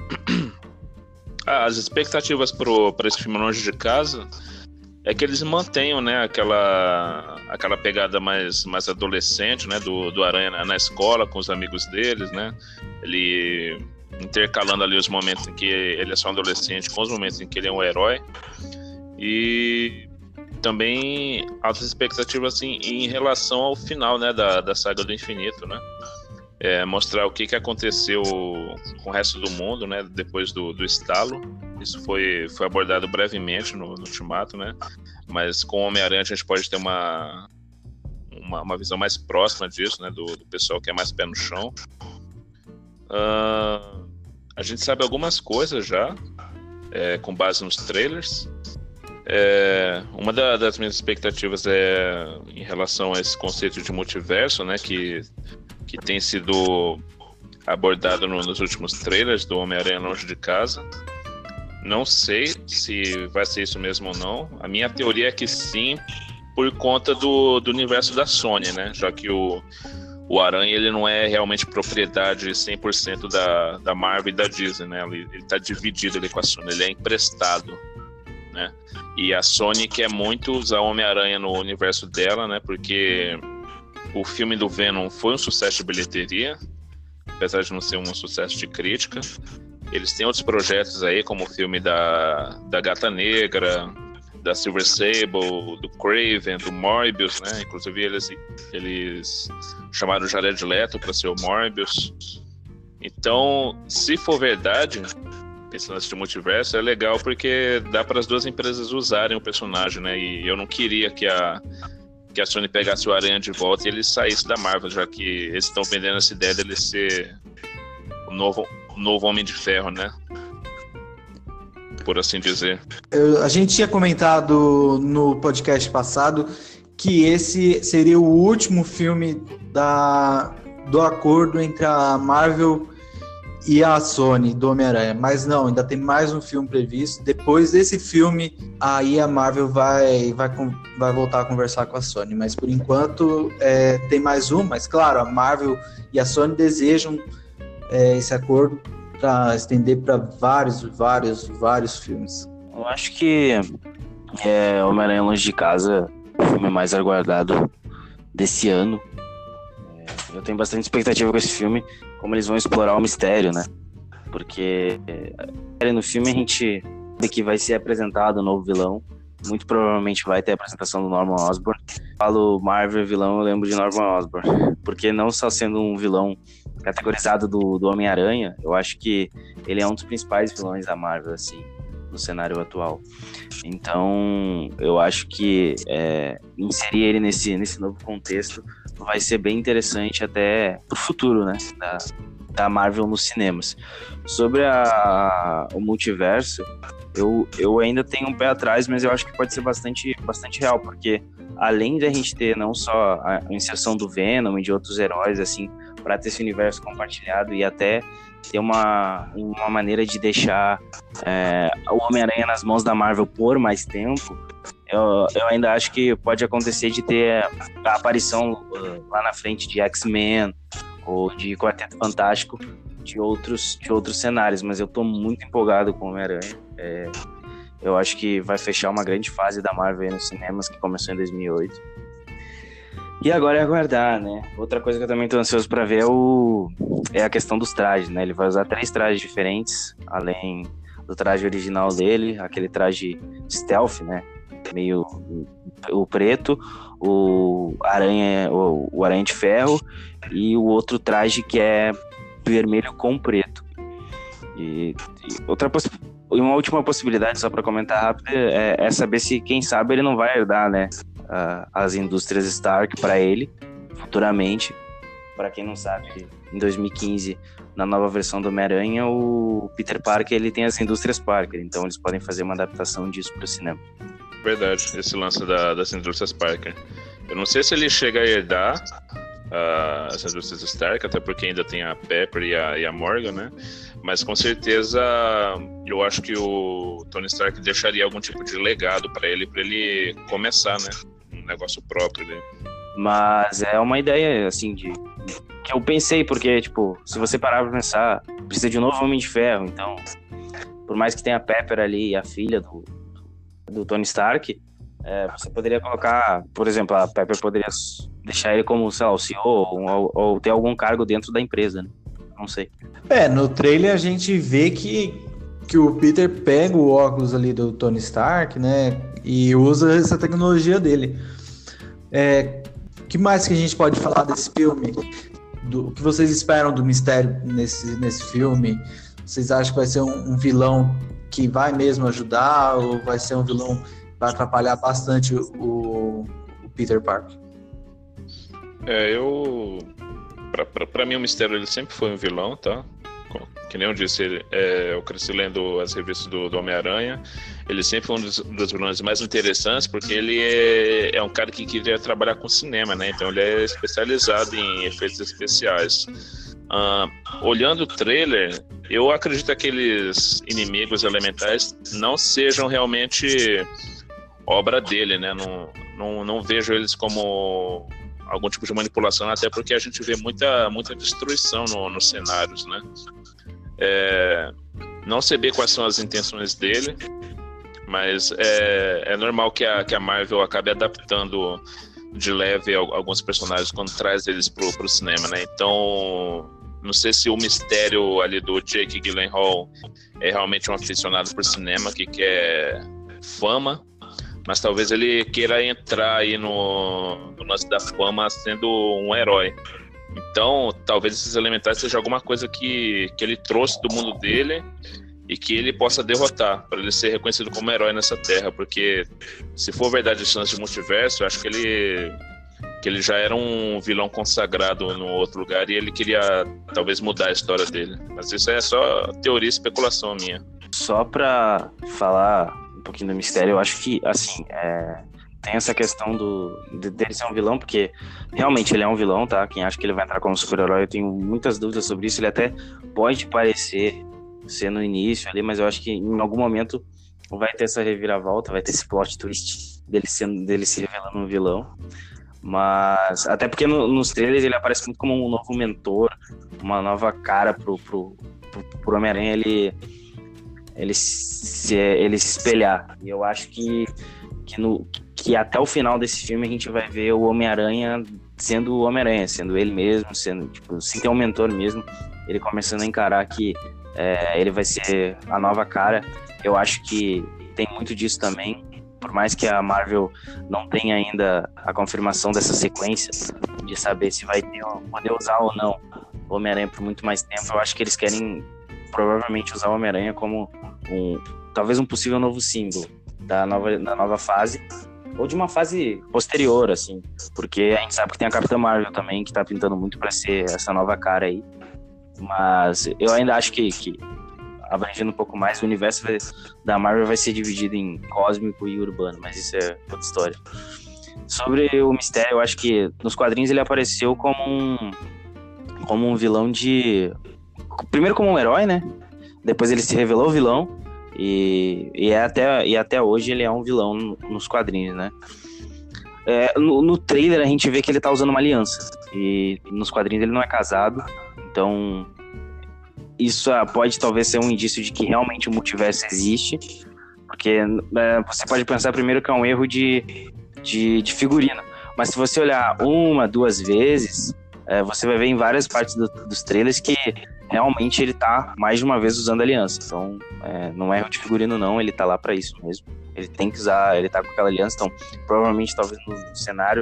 Speaker 2: As expectativas para esse filme Longe de Casa é que eles mantenham, né, aquela, aquela pegada mais, mais adolescente, né, do, do Aranha na, na escola, com os amigos deles, né? Ele intercalando ali os momentos em que ele é só um adolescente com os momentos em que ele é um herói. E também altas expectativas assim, em relação ao final, né, da, da Saga do Infinito, né? É, mostrar o que, que aconteceu com o resto do mundo, né, depois do, do estalo. Isso foi, foi abordado brevemente no, no Ultimato, né? Mas com o Homem-Aranha a gente pode ter uma, uma, uma visão mais próxima disso, né, do, do pessoal que é mais pé no chão. Uh, a gente sabe algumas coisas já, é, com base nos trailers. É, uma da, das minhas expectativas é em relação a esse conceito de multiverso, né, que, que tem sido abordado no, nos últimos trailers do Homem-Aranha Longe de Casa. Não sei se vai ser isso mesmo ou não. A minha teoria é que sim, por conta do, do universo da Sony, né, já que o, o Aranha ele não é realmente propriedade cem por cento da, da Marvel e da Disney, né, ele está dividido ali com a Sony, ele é emprestado, né? E a Sony quer muito usar o Homem-Aranha no universo dela, né? Porque o filme do Venom foi um sucesso de bilheteria, apesar de não ser um sucesso de crítica. Eles têm outros projetos aí, como o filme da, da Gata Negra, da Silver Sable, do Craven, do Morbius, né? Inclusive eles, eles chamaram o Jared Leto para ser o Morbius. Então, se for verdade, esse lance de multiverso é legal porque dá para as duas empresas usarem o personagem, né? E eu não queria que a, que a Sony pegasse o Aranha de volta e ele saísse da Marvel, já que eles estão vendendo essa ideia dele ser o novo, o novo Homem de Ferro, né? Por assim dizer.
Speaker 1: Eu, a gente tinha comentado no podcast passado que esse seria o último filme da, do acordo entre a Marvel e a Sony do Homem-Aranha, mas não, ainda tem mais um filme previsto. Depois desse filme, aí a Marvel vai, vai, vai voltar a conversar com a Sony, mas por enquanto é, tem mais um, mas claro, a Marvel e a Sony desejam é, esse acordo para estender para vários, vários, vários filmes.
Speaker 4: Eu acho que é, Homem-Aranha Longe de Casa é o filme mais aguardado desse ano. Eu tenho bastante expectativa com esse filme, como eles vão explorar o mistério, né? Porque no filme a gente vê que vai ser apresentado um novo vilão. Muito provavelmente vai ter a apresentação do Norman Osborn. Falo Marvel vilão, eu lembro de Norman Osborn. Porque não só sendo um vilão categorizado do, do Homem-Aranha, eu acho que ele é um dos principais vilões da Marvel, assim, no cenário atual. Então, eu acho que é, inserir ele nesse, nesse novo contexto vai ser bem interessante até pro futuro, né, da, da Marvel nos cinemas. Sobre a, o multiverso, eu, eu ainda tenho um pé atrás, mas eu acho que pode ser bastante, bastante real, porque além de a gente ter não só a inserção do Venom e de outros heróis, assim, para ter esse universo compartilhado e até ter uma, uma maneira de deixar é, o Homem-Aranha nas mãos da Marvel por mais tempo, eu, eu ainda acho que pode acontecer de ter a aparição uh, lá na frente de X-Men ou de Quarteto Fantástico, de outros, de outros cenários, mas eu tô muito empolgado com o Homem-Aranha. É, eu acho que vai fechar uma grande fase da Marvel aí nos cinemas, que começou em dois mil e oito. E agora é aguardar, né? Outra coisa que eu também tô ansioso pra ver é, o... é a questão dos trajes, né? Ele vai usar três trajes diferentes, além do traje original dele, aquele traje stealth, né? Meio o preto, o aranha, o, o aranha de ferro e o outro traje que é vermelho com preto. E, e outra poss... uma última possibilidade, só para comentar rápido, é, é saber se, quem sabe, ele não vai herdar, né, a, as indústrias Stark para ele futuramente. Para quem não sabe, em dois mil e quinze, na nova versão do Homem-Aranha, o Peter Parker ele tem as indústrias Parker, então eles podem fazer uma adaptação disso para o cinema.
Speaker 2: Verdade, esse lance da, das indústrias Parker. Eu não sei se ele chega a herdar uh, as indústrias Stark, até porque ainda tem a Pepper e a, e a Morgan, né? Mas com certeza eu acho que o Tony Stark deixaria algum tipo de legado para ele, para ele começar, né? Um negócio próprio dele.
Speaker 4: Mas é uma ideia, assim, de que eu pensei, porque, tipo, se você parar pra pensar, precisa de um novo Homem de Ferro, então, por mais que tenha a Pepper ali, a filha do, do Tony Stark, é, você poderia colocar, por exemplo, a Pepper poderia deixar ele como, sei lá, o C E O ou, ou ter algum cargo dentro da empresa, né? Não sei.
Speaker 1: É, no trailer a gente vê que, que o Peter pega o óculos ali do Tony Stark, né, e usa essa tecnologia dele. É, que mais que a gente pode falar desse filme? Do, o que vocês esperam do mistério nesse, nesse filme? Vocês acham que vai ser um, um vilão que vai mesmo ajudar ou vai ser um vilão que vai atrapalhar bastante o, o Peter Parker?
Speaker 2: É, eu... Pra, pra, pra mim o Mistério ele sempre foi um vilão, tá? Que nem eu disse, ele, é, eu cresci lendo as revistas do, do Homem-Aranha. Ele sempre foi um dos, dos vilões mais interessantes, porque ele é, é um cara que queria trabalhar com cinema, né? Então ele é especializado em efeitos especiais. Uh, olhando o trailer, eu acredito que aqueles inimigos elementais não sejam realmente obra dele, né? Não, não, não vejo eles como algum tipo de manipulação, até porque a gente vê muita, muita destruição no, nos cenários, né? É, não sei bem quais são as intenções dele, mas é, é normal que a, que a Marvel acabe adaptando de leve alguns personagens quando traz eles pro, pro cinema, né? Então, não sei se o mistério ali do Jake Gyllenhaal é realmente um aficionado por cinema que quer fama, mas talvez ele queira entrar aí no, no lance da fama sendo um herói. Então, talvez esses elementais sejam alguma coisa que, que ele trouxe do mundo dele e que ele possa derrotar, para ele ser reconhecido como herói nessa terra, porque se for verdade esse lance de multiverso, eu acho que ele, que ele já era um vilão consagrado no outro lugar e ele queria talvez mudar a história dele. Mas isso é só teoria e especulação minha.
Speaker 4: Só pra falar um pouquinho do mistério, eu acho que, assim, é... tem essa questão do, de, dele ser um vilão, porque realmente ele é um vilão, tá? Quem acha que ele vai entrar como super-herói, eu tenho muitas dúvidas sobre isso. Ele até pode parecer ser no início ali, mas eu acho que em algum momento vai ter essa reviravolta, vai ter esse plot twist dele, sendo, dele se revelando um vilão. Mas, até porque no, nos trailers ele aparece muito como um novo mentor, uma nova cara pro, pro, pro, pro Homem-Aranha ele, ele, se, ele se espelhar. E eu acho que, que, no, que até o final desse filme a gente vai ver o Homem-Aranha sendo o Homem-Aranha, sendo ele mesmo, sendo, tipo, sem ter um mentor mesmo, ele começando a encarar que é, ele vai ser a nova cara. Eu acho que tem muito disso também. Por mais que a Marvel não tenha ainda a confirmação dessa sequência, de saber se vai ter, poder usar ou não o Homem-Aranha por muito mais tempo, eu acho que eles querem provavelmente usar o Homem-Aranha como um, talvez um possível novo símbolo da nova, da nova fase, ou de uma fase posterior, assim, porque a gente sabe que tem a Capitã Marvel também, que tá pintando muito pra ser essa nova cara aí, mas eu ainda acho que, que abrangendo um pouco mais, o universo vai, da Marvel vai ser dividido em cósmico e urbano, mas isso é outra história. Sobre o mistério, eu acho que nos quadrinhos ele apareceu como um, como um vilão de... Primeiro como um herói, né? Depois ele se revelou vilão, E, e, é até, e até hoje ele é um vilão no, nos quadrinhos, né? É, no, no trailer a gente vê que ele tá usando uma aliança. E nos quadrinhos ele não é casado. Então isso pode talvez ser um indício de que realmente o multiverso existe. Porque é, você pode pensar primeiro que é um erro de, de, de figurino. Mas se você olhar uma, duas vezes, é, você vai ver em várias partes do, dos trailers que realmente ele tá mais de uma vez usando aliança. Então, é, não é erro de figurino não, ele tá lá pra isso mesmo. Ele tem que usar, ele tá com aquela aliança, então provavelmente talvez no cenário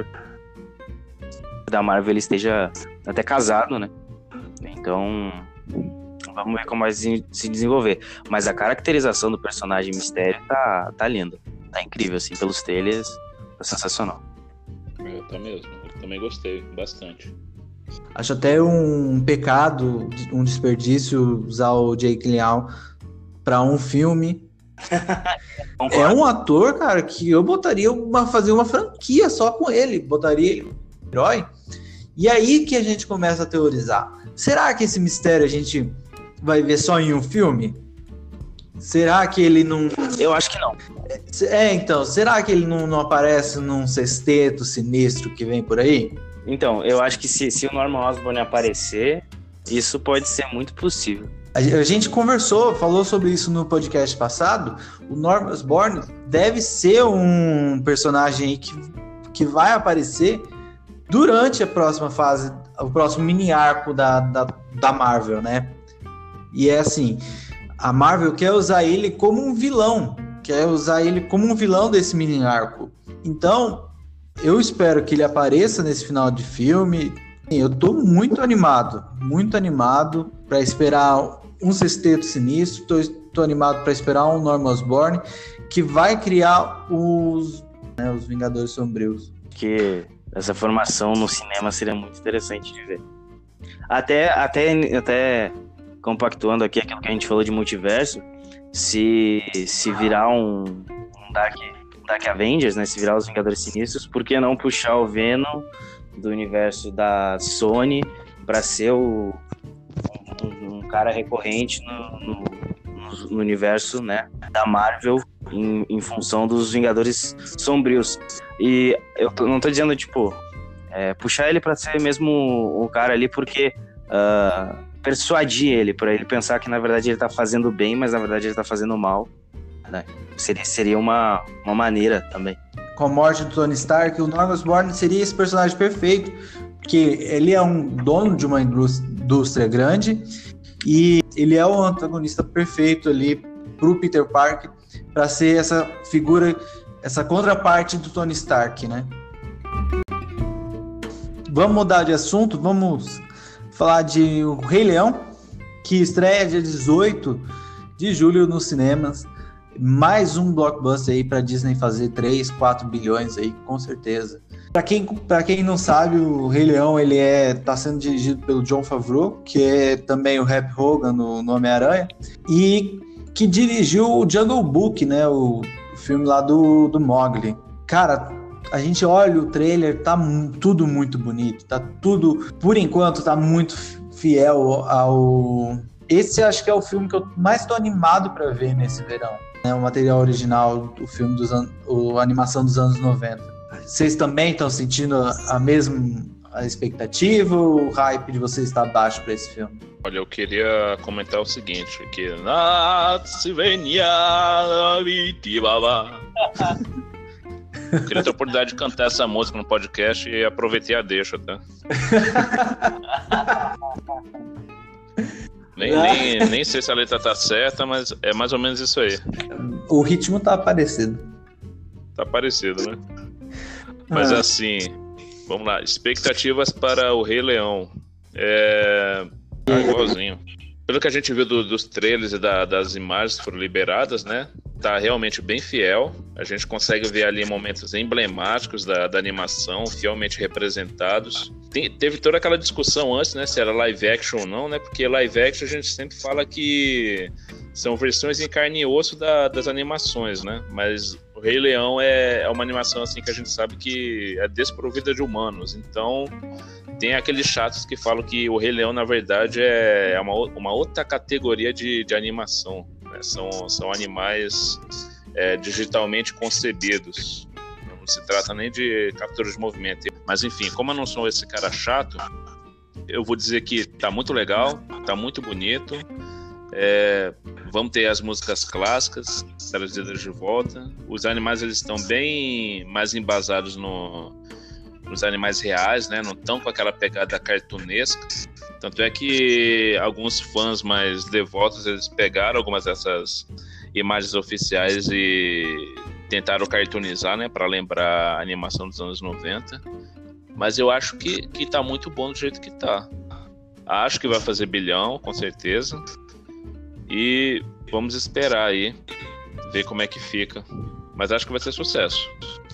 Speaker 4: da Marvel ele esteja até casado, né? Então, vamos ver como vai se desenvolver. Mas a caracterização do personagem Mistério tá, tá linda. Tá incrível, assim, pelos trailers, tá sensacional.
Speaker 2: Eu também mesmo, eu também gostei bastante.
Speaker 1: Acho até um pecado, um desperdício usar o Jake Gyllenhaal para um filme. É um ator, cara, que eu botaria uma fazer uma franquia só com ele, botaria ele um herói. E aí que a gente começa a teorizar. Será que esse mistério a gente vai ver só em um filme? Será que ele não...
Speaker 4: Eu acho que não.
Speaker 1: É, então, será que ele não, não aparece num sexteto sinistro que vem por aí?
Speaker 4: Então, eu acho que se, se o Norman Osborn aparecer, isso pode ser muito possível.
Speaker 1: A gente conversou, falou sobre isso no podcast passado. O Norman Osborn deve ser um personagem aí que, que vai aparecer durante a próxima fase, o próximo mini arco da, da, da Marvel, né? E é assim, a Marvel quer usar ele como um vilão, quer usar ele como um vilão desse mini arco. Então, eu espero que ele apareça nesse final de filme. Eu tô muito animado, muito animado para esperar um sexteto sinistro. Tô, tô animado para esperar um Norman Osborn que vai criar os, né, os Vingadores Sombrios.
Speaker 4: Que essa formação no cinema seria muito interessante de ver. Até, até, até compactuando aqui aquilo que a gente falou de multiverso, se, se virar um, um Dark... Dark Avengers, né, se virar os Vingadores Sinistros, por que não puxar o Venom do universo da Sony para ser o, um, um cara recorrente no, no, no universo, né, da Marvel em, em função dos Vingadores Sombrios. E eu tô, não tô dizendo, tipo, é, puxar ele para ser mesmo o cara ali porque uh, persuadir ele, para ele pensar que na verdade ele tá fazendo bem, mas na verdade ele tá fazendo mal, né? Seria, seria uma, uma maneira também.
Speaker 1: Com a morte do Tony Stark, o Norman Osborn seria esse personagem perfeito, porque ele é um dono de uma indústria grande e ele é o antagonista perfeito ali pro Peter Parker para ser essa figura, essa contraparte do Tony Stark, né? Vamos mudar de assunto, vamos falar de O Rei Leão, que estreia dia dezoito de julho nos cinemas. Mais um blockbuster aí para Disney fazer três, quatro bilhões aí, com certeza. Para quem, para quem não sabe, o Rei Leão ele é, tá sendo dirigido pelo Jon Favreau, que é também o Rap Hogan no, no Homem-Aranha, e que dirigiu o Jungle Book, né, o, o filme lá do, do Mowgli. Cara, a gente olha o trailer, tá m- tudo muito bonito, tá tudo, por enquanto, tá muito fiel ao... Esse acho que é o filme que eu mais tô animado para ver nesse verão. É o material original, o filme dos an... a animação dos anos noventa. Vocês também estão sentindo a mesma a expectativa ou o hype de vocês está baixo para esse filme?
Speaker 2: Olha, eu queria comentar o seguinte, que eu queria ter a oportunidade de cantar essa música no podcast e aproveitei a deixa, tá? Nem, nem, nem sei se a letra tá certa, mas é mais ou menos isso aí.
Speaker 1: O ritmo tá parecido.
Speaker 2: Tá parecido, né? Mas ah. assim, vamos lá. Expectativas para o Rei Leão. É... Ah, igualzinho. Pelo que a gente viu do, dos trailers e da, das imagens que foram liberadas, né? Tá realmente bem fiel. A gente consegue ver ali momentos emblemáticos da, da animação, fielmente representados. Tem, teve toda aquela discussão antes, né? Se era live action ou não, né? Porque live action a gente sempre fala que são versões em carne e osso da, das animações, né? Mas o Rei Leão é, é uma animação assim que a gente sabe que é desprovida de humanos. Então tem aqueles chatos que falam que o Rei Leão, na verdade, é uma, uma outra categoria de, de animação. né? São, são animais é, digitalmente concebidos. Não se trata nem de captura de movimento. Mas enfim, como eu não sou esse cara chato, eu vou dizer que tá muito legal, tá muito bonito. É, vamos ter as músicas clássicas trazidas de volta. Os animais, eles estão bem mais embasados no, nos animais reais, né? Não estão com aquela pegada cartunesca. Tanto é que alguns fãs mais devotos, eles pegaram algumas dessas imagens oficiais e tentaram cartoonizar, né? Para lembrar a animação dos anos noventa. Mas eu acho que, que tá muito bom do jeito que tá. Acho que vai fazer bilhão, com certeza. E vamos esperar aí, ver como é que fica. Mas acho que vai ser sucesso.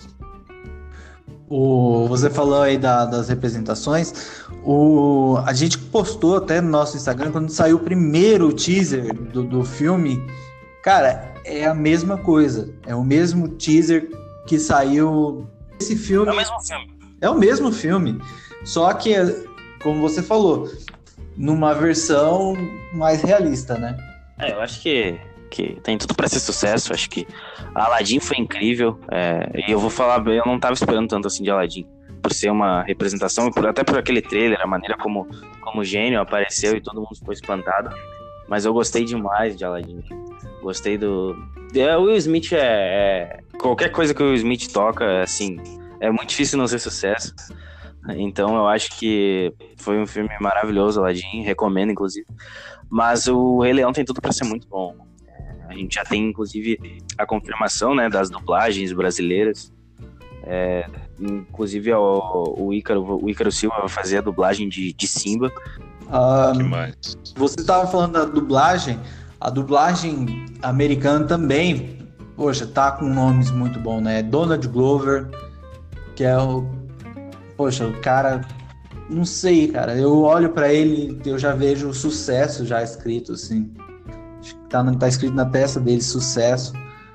Speaker 1: O, você falou aí da, das representações. O, a gente postou até no nosso Instagram quando saiu o primeiro teaser do, do filme. Cara, é a mesma coisa. É o mesmo teaser que saiu. Esse filme.
Speaker 4: É o mesmo filme.
Speaker 1: É o mesmo filme. Só que, como você falou, numa versão mais realista, né?
Speaker 4: É, eu acho que, que tem tudo pra ser sucesso. Acho que Aladdin foi incrível. É, e eu vou falar, eu não tava esperando tanto assim de Aladdin, por ser uma representação, e por, até por aquele trailer, a maneira como, como o gênio apareceu e todo mundo ficou espantado. Mas eu gostei demais de Aladdin. Gostei do... É, o Will Smith é, é... Qualquer coisa que o Will Smith toca, assim, é muito difícil não ser sucesso. Então eu acho que foi um filme maravilhoso, Aladdin, recomendo inclusive. Mas o Rei Leão tem tudo para ser muito bom. A gente já tem inclusive a confirmação, né, das dublagens brasileiras. É, inclusive o, o, Ícaro, o Ícaro Silva vai fazer a dublagem de, de Simba.
Speaker 1: Um,
Speaker 2: que mais?
Speaker 1: Você estava falando da dublagem. A dublagem americana também, poxa, tá com nomes muito bons, né? Donald Glover, que é o... Poxa, o cara... Não sei, cara. Eu olho pra ele, eu já vejo o sucesso já escrito, assim. Acho que tá, tá escrito na testa dele, sucesso.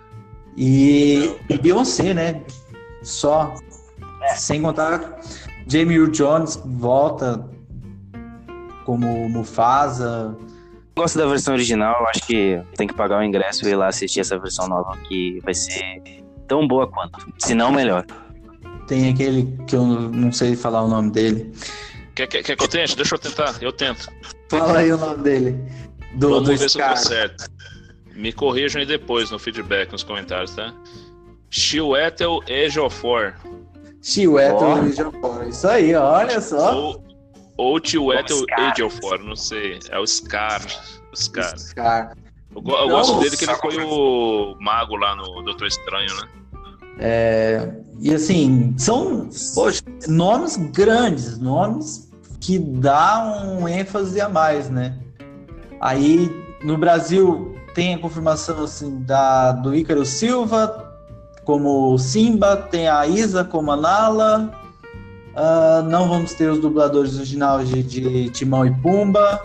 Speaker 1: E, e Beyoncé, né? Só. Sem contar Jamie Lee Jones volta como Mufasa.
Speaker 4: Eu gosto da versão original, eu acho que tem que pagar o ingresso e ir lá assistir essa versão nova, que vai ser tão boa quanto, se não melhor.
Speaker 1: Tem aquele que eu não sei falar o nome dele.
Speaker 2: Quer, quer, quer que eu tente? Deixa eu tentar, eu tento.
Speaker 1: Fala aí o nome dele. Do,
Speaker 2: Vamos
Speaker 1: do
Speaker 2: ver
Speaker 1: Scar.
Speaker 2: se eu tô certo. Me corrijam aí depois no feedback, nos comentários, tá? Chiwetel Ejiofor.
Speaker 1: Chiwetel Ejiofor. Isso aí, olha só.
Speaker 2: Ou, ou Chiwetel Ejiofor, não sei. É o Scar. O Scar.
Speaker 1: Scar.
Speaker 2: Eu, eu gosto dele que ele foi o mago lá no Doutor Estranho, né?
Speaker 1: É, e assim, são, poxa, nomes grandes, nomes que dá um ênfase a mais, né? Aí no Brasil tem a confirmação assim, da, do Ícaro Silva como Simba, tem a Isa como a Nala, uh, não vamos ter os dubladores originais de, de Timão e Pumba.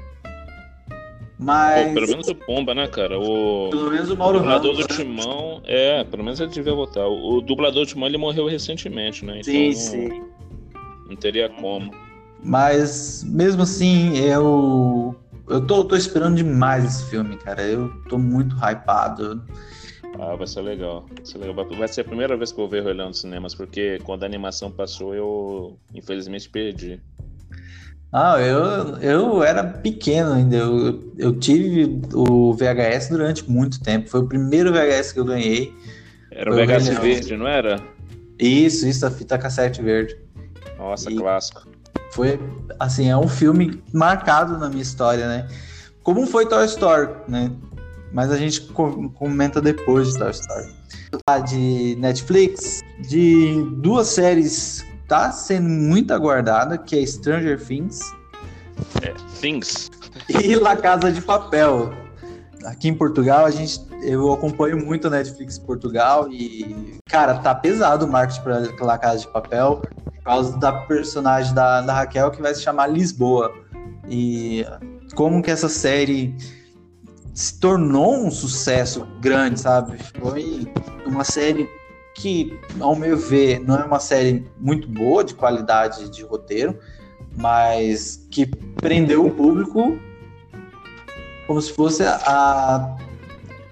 Speaker 1: Mas...
Speaker 2: Pô, pelo menos o Pumba, né, cara? O,
Speaker 1: pelo menos o Mauro
Speaker 2: o dublador
Speaker 1: Ramos,
Speaker 2: do
Speaker 1: né?
Speaker 2: Timão, é, pelo menos ele devia voltar. O, o dublador do Timão, ele morreu recentemente, né? Então
Speaker 1: Sim,
Speaker 2: não,
Speaker 1: sim.
Speaker 2: não teria como.
Speaker 1: Mas mesmo assim, eu eu tô, tô esperando demais esse filme, cara. Eu tô muito hypado.
Speaker 2: Ah, vai ser legal. Vai ser legal. Vai ser a primeira vez que eu vou ver o Rei Leão nos cinemas, porque quando a animação passou, eu infelizmente perdi.
Speaker 1: Ah, eu, eu era pequeno ainda. Eu, eu tive o V H S durante muito tempo. Foi o primeiro V H S que eu ganhei.
Speaker 2: Era o
Speaker 1: Foi
Speaker 2: V H S
Speaker 1: Rei Leão.
Speaker 2: verde, não era?
Speaker 1: Isso, isso, a fita cassete verde.
Speaker 2: Nossa,
Speaker 1: E-
Speaker 2: clássico.
Speaker 1: Foi, assim, é um filme marcado na minha história, né? Como foi Toy Story, né? Mas a gente co- comenta depois de Toy Story. Ah, de Netflix, de duas séries tá sendo muito aguardada, que é Stranger Things
Speaker 2: É, Things.
Speaker 1: e La Casa de Papel. Aqui em Portugal, a gente, eu acompanho muito a Netflix Portugal e, cara, tá pesado o marketing pra La Casa de Papel por causa da personagem da, da Raquel, que vai se chamar Lisboa. E como que essa série se tornou um sucesso grande, sabe? Foi uma série que, ao meu ver, não é uma série muito boa de qualidade de roteiro, mas que prendeu o público como se fosse a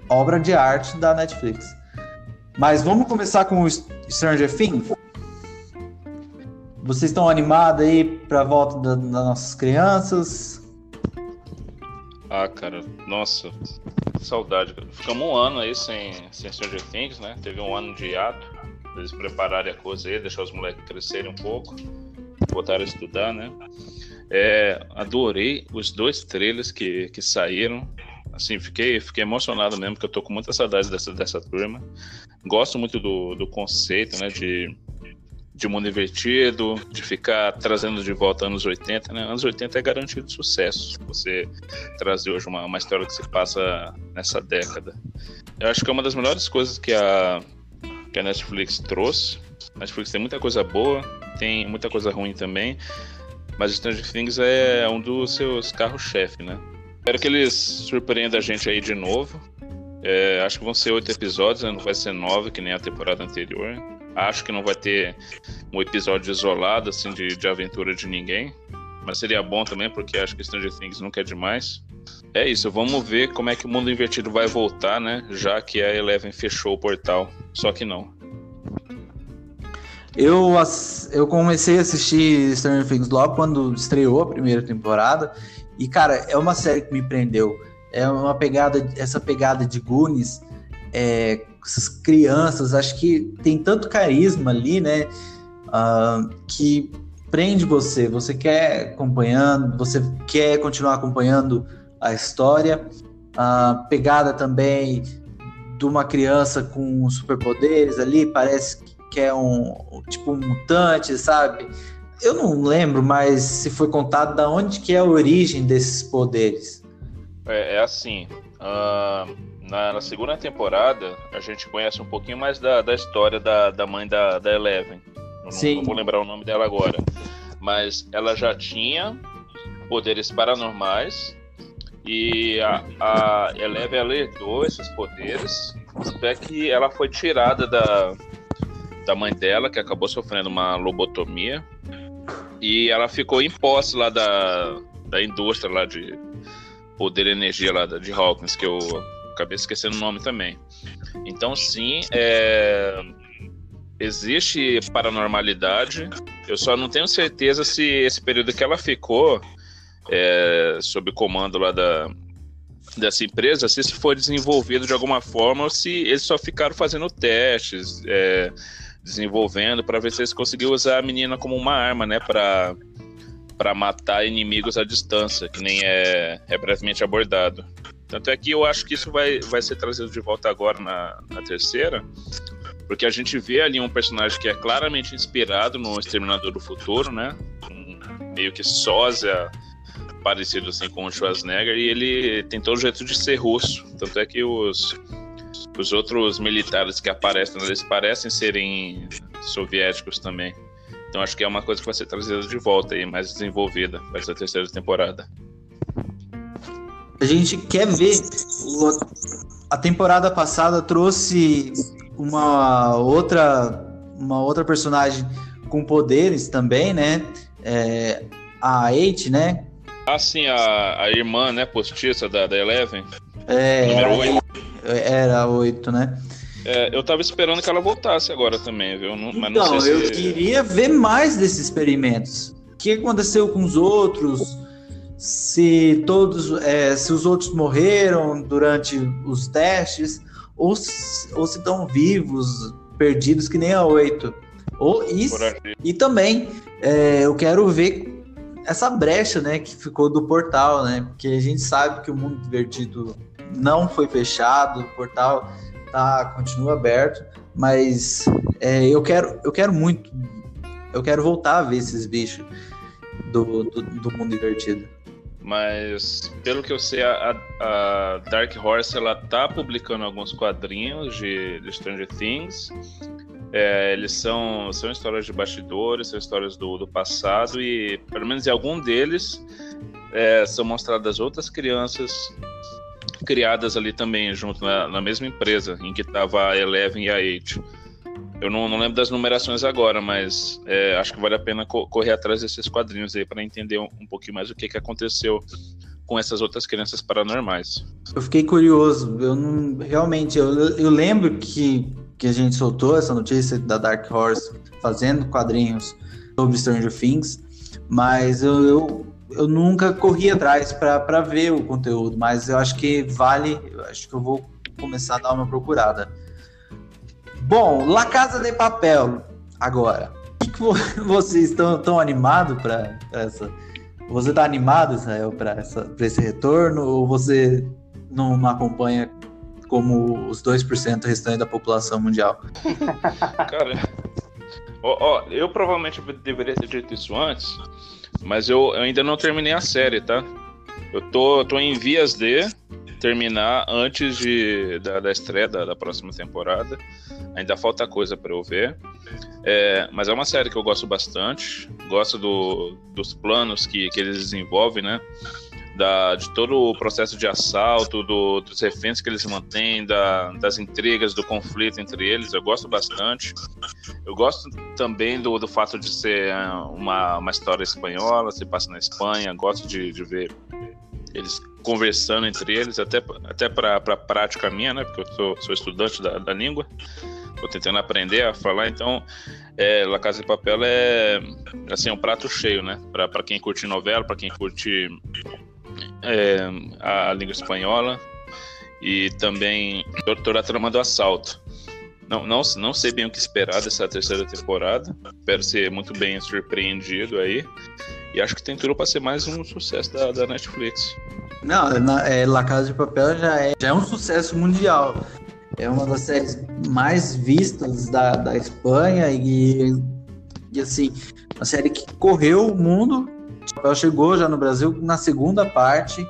Speaker 1: obra de arte da Netflix. Mas vamos começar com o Stranger Things? Vocês estão animados aí pra volta da- das nossas crianças?
Speaker 2: Ah, cara, nossa, que saudade, cara. Ficamos um ano aí sem, sem Stranger Things, né? Teve um ano de hiato, eles prepararem a coisa aí, deixar os moleques crescerem um pouco, voltaram a estudar, né? É, adorei os dois trailers que, que saíram. Assim, fiquei, fiquei emocionado mesmo, porque eu tô com muita saudade dessa, dessa turma. Gosto muito do, do conceito, né? De, de mundo invertido, de ficar trazendo de volta anos oitenta, né? Anos oitenta é garantido sucesso. Você trazer hoje uma, uma história que se passa nessa década. Eu acho que é uma das melhores coisas que a, que a Netflix trouxe. A Netflix tem muita coisa boa, tem muita coisa ruim também. Mas Stranger Things é um dos seus carros-chefe, né? Espero que eles surpreendam a gente aí de novo. É, acho que vão ser oito episódios, né? Não vai ser nove, que nem a temporada anterior. Acho que não vai ter um episódio isolado, assim, de, de aventura de ninguém. Mas seria bom também, porque acho que Stranger Things nunca é demais. É isso, vamos ver como é que o mundo invertido vai voltar, né? Já que a Eleven fechou o portal. Só que não.
Speaker 1: Eu, ass- eu comecei a assistir Stranger Things logo quando estreou a primeira temporada. E, cara, é uma série que me prendeu. É uma pegada, essa pegada de Goonies, é, essas crianças, acho que tem tanto carisma ali, né? ah, que prende você. Você quer acompanhando, você quer continuar acompanhando a história. A pegada também de uma criança com superpoderes ali, parece que é um tipo um mutante, sabe? Eu não lembro mais se foi contado da onde que é a origem desses poderes.
Speaker 2: É, é assim, ah, na, na segunda temporada, a gente conhece um pouquinho mais da, da história da, da mãe da, da Eleven. Eu não,
Speaker 1: Sim.
Speaker 2: não vou lembrar o nome dela agora. Mas ela já tinha poderes paranormais e a, a Eleven ela herdou esses poderes, até que ela foi tirada da, da mãe dela, que acabou sofrendo uma lobotomia, e ela ficou em posse lá da, da indústria lá de poder e energia lá de Hawkins, que eu acabei esquecendo o nome também. Então sim, é... existe paranormalidade. Eu só não tenho certeza se esse período que ela ficou é, sob comando lá da, dessa empresa, se isso foi desenvolvido de alguma forma ou se eles só ficaram fazendo testes, é, desenvolvendo para ver se eles conseguiram usar a menina como uma arma, né, para para matar inimigos à distância, que nem é, é brevemente abordado. Tanto é que eu acho que isso vai, vai ser trazido de volta agora na, na terceira, porque a gente vê ali um personagem que é claramente inspirado no Exterminador do Futuro, né? Um, meio que sósia, parecido assim com o Schwarzenegger, e ele tem todo o jeito de ser russo. Tanto é que os, os outros militares que aparecem, eles parecem serem soviéticos também. Então acho que é uma coisa que vai ser trazida de volta aí, mais desenvolvida para essa terceira temporada.
Speaker 1: A gente quer ver. o- A temporada passada trouxe uma outra, uma outra personagem com poderes também, né? É, a Eight, né?
Speaker 2: Ah, sim, a, a irmã, né, postiça da, da Eleven,
Speaker 1: É,
Speaker 2: número
Speaker 1: era,
Speaker 2: oito.
Speaker 1: era oito, né?
Speaker 2: É, eu tava esperando que ela voltasse agora também, viu? Não, mas não
Speaker 1: Então,
Speaker 2: sei
Speaker 1: eu
Speaker 2: se...
Speaker 1: queria ver mais desses experimentos. O que aconteceu com os outros? Se todos, é, se os outros morreram durante os testes, ou se, ou se estão vivos, perdidos que nem a oito. Ou, e,
Speaker 2: Por aqui.
Speaker 1: e também é, eu quero ver essa brecha, né, que ficou do portal, né? Porque a gente sabe que o mundo divertido não foi fechado, o portal tá, continua aberto, mas é, eu, quero, eu quero muito, eu quero voltar a ver esses bichos do, do, do mundo divertido.
Speaker 2: Mas, pelo que eu sei, a, a Dark Horse, ela tá publicando alguns quadrinhos de, de Stranger Things. É, eles são, são histórias de bastidores, são histórias do, do passado, e pelo menos em algum deles é, são mostradas outras crianças criadas ali também, junto na, na mesma empresa em que estava a Eleven e a Eight. Eu não, não lembro das numerações agora, mas é, acho que vale a pena co- correr atrás desses quadrinhos aí para entender um, um pouquinho mais o que, que aconteceu com essas outras crianças paranormais.
Speaker 1: Eu fiquei curioso, eu não, realmente, eu, eu lembro que, que a gente soltou essa notícia da Dark Horse fazendo quadrinhos sobre Stranger Things, mas eu, eu, eu nunca corri atrás para ver o conteúdo, mas eu acho que vale, eu acho que eu vou começar a dar uma procurada. Bom, La Casa de Papel, agora. O que, que vocês estão tão animados para essa... Você está animado, Israel, para esse retorno, ou você não, não acompanha como os dois por cento restantes da população mundial?
Speaker 2: Cara, ó, ó, eu provavelmente deveria ter dito isso antes, mas eu, eu ainda não terminei a série, tá? Eu tô, tô em vias de terminar antes de, da, da estreia da, da próxima temporada. Ainda falta coisa para eu ver. É, mas é uma série que eu gosto bastante. Gosto do, dos planos que, que eles desenvolvem, né? Da, de todo o processo de assalto, do, dos reféns que eles mantêm, da, das intrigas, do conflito entre eles. Eu gosto bastante. Eu gosto também do, do fato de ser uma, uma história espanhola, se passa na Espanha. Gosto de, de ver eles conversando entre eles, até, até para a prática minha, né? Porque eu sou, sou estudante da, da língua. Estou tentando aprender a falar, então é, La Casa de Papel é assim, um prato cheio, né? Para quem curte novela, para quem curte é, a, a língua espanhola e também toda a trama do assalto. Não, não, não sei bem o que esperar dessa terceira temporada. Espero ser muito bem surpreendido aí. E acho que tem tudo para ser mais um sucesso da, da Netflix.
Speaker 1: Não, na, é, La Casa de Papel já é, já é um sucesso mundial. É uma das séries mais vistas da, da Espanha e, e, assim, uma série que correu o mundo. O papel chegou já no Brasil na segunda parte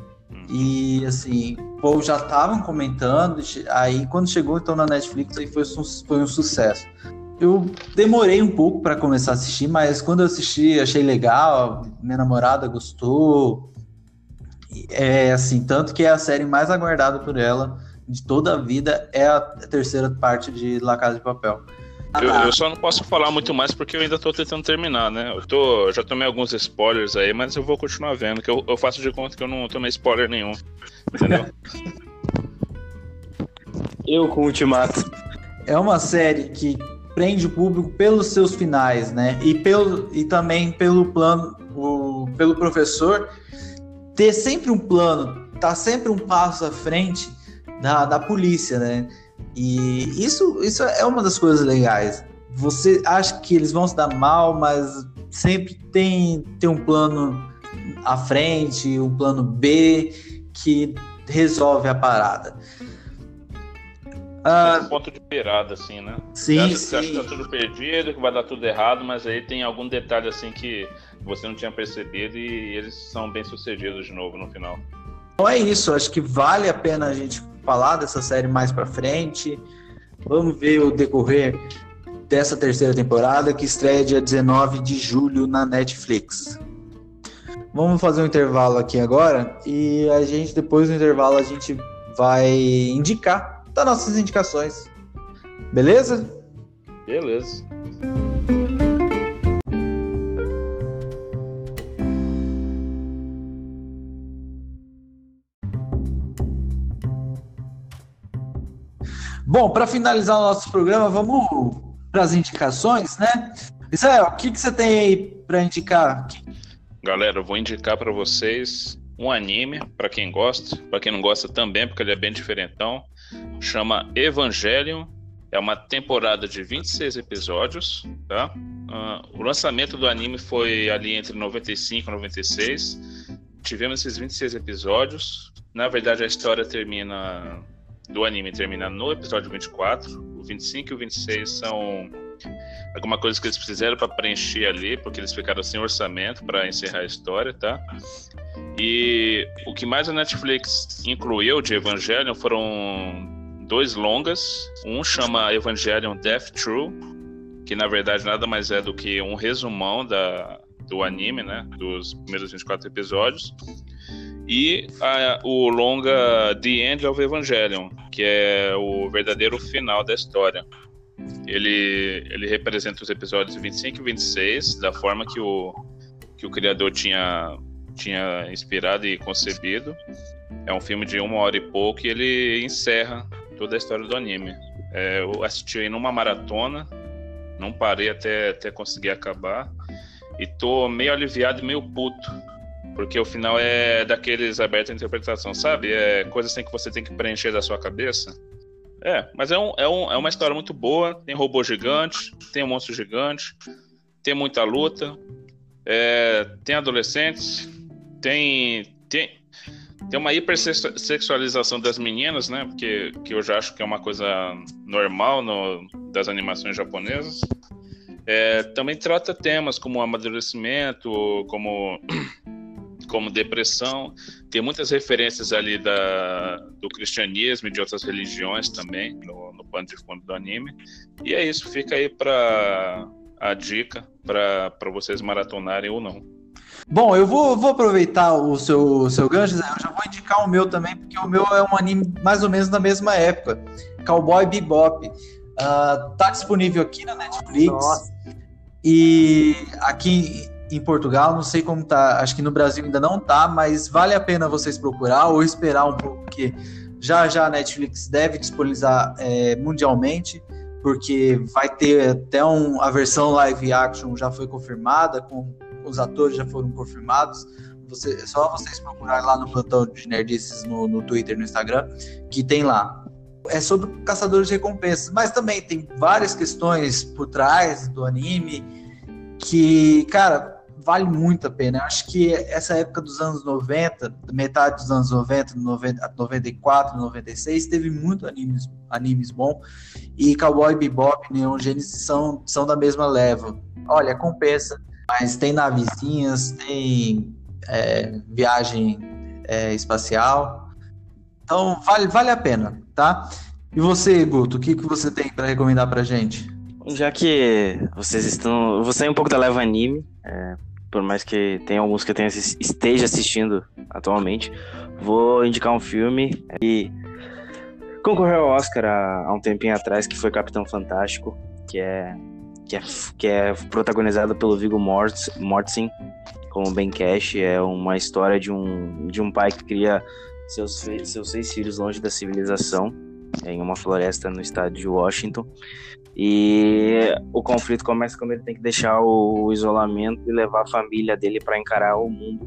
Speaker 1: e, assim, o povo já estavam comentando. Aí, quando chegou, então, na Netflix, aí foi, foi um sucesso. Eu demorei um pouco para começar a assistir, mas quando eu assisti, achei legal. Minha namorada gostou. É, assim, tanto que é a série mais aguardada por ela de toda a vida, é a terceira parte de La Casa de Papel.
Speaker 2: Eu, eu só não posso falar muito mais porque eu ainda tô tentando terminar, né? Eu tô, já tomei alguns spoilers aí, mas eu vou continuar vendo, que eu, eu faço de conta que eu não tomei spoiler nenhum, entendeu?
Speaker 4: Eu com o Ultimato.
Speaker 1: É uma série que prende o público pelos seus finais, né? E, pelo, e também pelo plano, o, pelo professor ter sempre um plano, tá sempre um passo à frente Da, da polícia, né? E isso, isso é uma das coisas legais. Você acha que eles vão se dar mal, mas sempre tem, tem um plano à frente, um plano B que resolve a parada.
Speaker 2: Ah, um ponto de virada, assim, né?
Speaker 1: Sim,
Speaker 2: você acha,
Speaker 1: sim.
Speaker 2: Você acha que tá tudo perdido, que vai dar tudo errado, mas aí tem algum detalhe, assim, que você não tinha percebido e eles são bem sucedidos de novo no final.
Speaker 1: Então é isso, acho que vale a pena a gente falar dessa série mais pra frente. Vamos ver o decorrer dessa terceira temporada, que estreia dia dezenove de julho na Netflix. Vamos fazer um intervalo aqui agora e a gente, depois do intervalo, a gente vai indicar das nossas indicações. Beleza?
Speaker 2: Beleza.
Speaker 1: Bom, para finalizar o nosso programa, vamos para as indicações, né? Israel, o que, que você tem aí para indicar?
Speaker 2: Galera, eu vou indicar para vocês um anime, para quem gosta, para quem não gosta também, porque ele é bem diferentão. Chama Evangelion. É uma temporada de vinte e seis episódios, tá? Uh, o lançamento do anime foi ali entre noventa e cinco e noventa e seis. Tivemos esses vinte e seis episódios. Na verdade, a história termina... do anime termina no episódio vinte e quatro. O vinte e cinco e o vinte e seis são alguma coisa que eles fizeram para preencher ali, porque eles ficaram sem orçamento para encerrar a história, tá? E o que mais a Netflix incluiu de Evangelion foram dois longas. Um chama Evangelion Death True, que na verdade nada mais é do que um resumão da, do anime, né? Dos primeiros vinte e quatro episódios. E a, o longa The End of Evangelion, que é o verdadeiro final da história. Ele, ele representa os episódios vinte e cinco e vinte e seis da forma que o, que o criador tinha tinha inspirado e concebido. É um filme de uma hora e pouco e ele encerra toda a história do anime. É, eu assisti aí numa maratona, não parei até, até conseguir acabar, e tô meio aliviado e meio puto, porque o final é daqueles abertos à interpretação, sabe? É coisa assim que você tem que preencher da sua cabeça. É, mas é, um, é, um, é uma história muito boa, tem robô gigante, tem um monstro gigante, tem muita luta, é, tem adolescentes, tem, tem, tem uma hipersexualização das meninas, né? Porque que eu já acho que é uma coisa normal no, das animações japonesas. É, também trata temas como amadurecimento, como, como depressão. Tem muitas referências ali da, do cristianismo e de outras religiões também no, no pano de fundo do anime. E é isso, fica aí para a dica para vocês maratonarem ou não.
Speaker 1: Bom, eu vou, vou aproveitar o seu, seu gancho, Zé. Eu já vou indicar o meu também, porque o meu é um anime mais ou menos da mesma época, Cowboy Bebop. Uh, tá disponível aqui na Netflix. Nossa. E aqui em Portugal, não sei como tá, acho que no Brasil ainda não tá, mas vale a pena vocês procurar ou esperar um pouco, porque já já a Netflix deve disponibilizar é, mundialmente, porque vai ter até um, a versão live action já foi confirmada, com os atores já foram confirmados. Você, é só vocês procurarem lá no Plantão de Nerdices no, no Twitter, no Instagram, que tem lá. É sobre caçadores de recompensas, mas também tem várias questões por trás do anime que, cara, vale muito a pena. Eu acho que essa época dos anos noventa, metade dos anos noventa, noventa e quatro, noventa e seis, teve muito animes, animes bons, e Cowboy Bebop e Neon Genesis são, são da mesma leva. Olha, compensa, mas tem navezinhas, tem é, viagem é, espacial, então vale, vale a pena, tá? E você, Guto, o que, que você tem para recomendar pra gente?
Speaker 4: Já que vocês estão... Eu vou sair um pouco da leva anime, é, por mais que tenha alguns que eu tenha, esteja assistindo atualmente, vou indicar um filme que concorreu ao Oscar há, há um tempinho atrás, que foi Capitão Fantástico, que é, que é, que é protagonizado pelo Viggo Mortensen como Ben Cash. É uma história de um, de um pai que cria seus, seus seis filhos longe da civilização, em uma floresta no estado de Washington, e o conflito começa quando ele tem que deixar o isolamento e levar a família dele para encarar o mundo.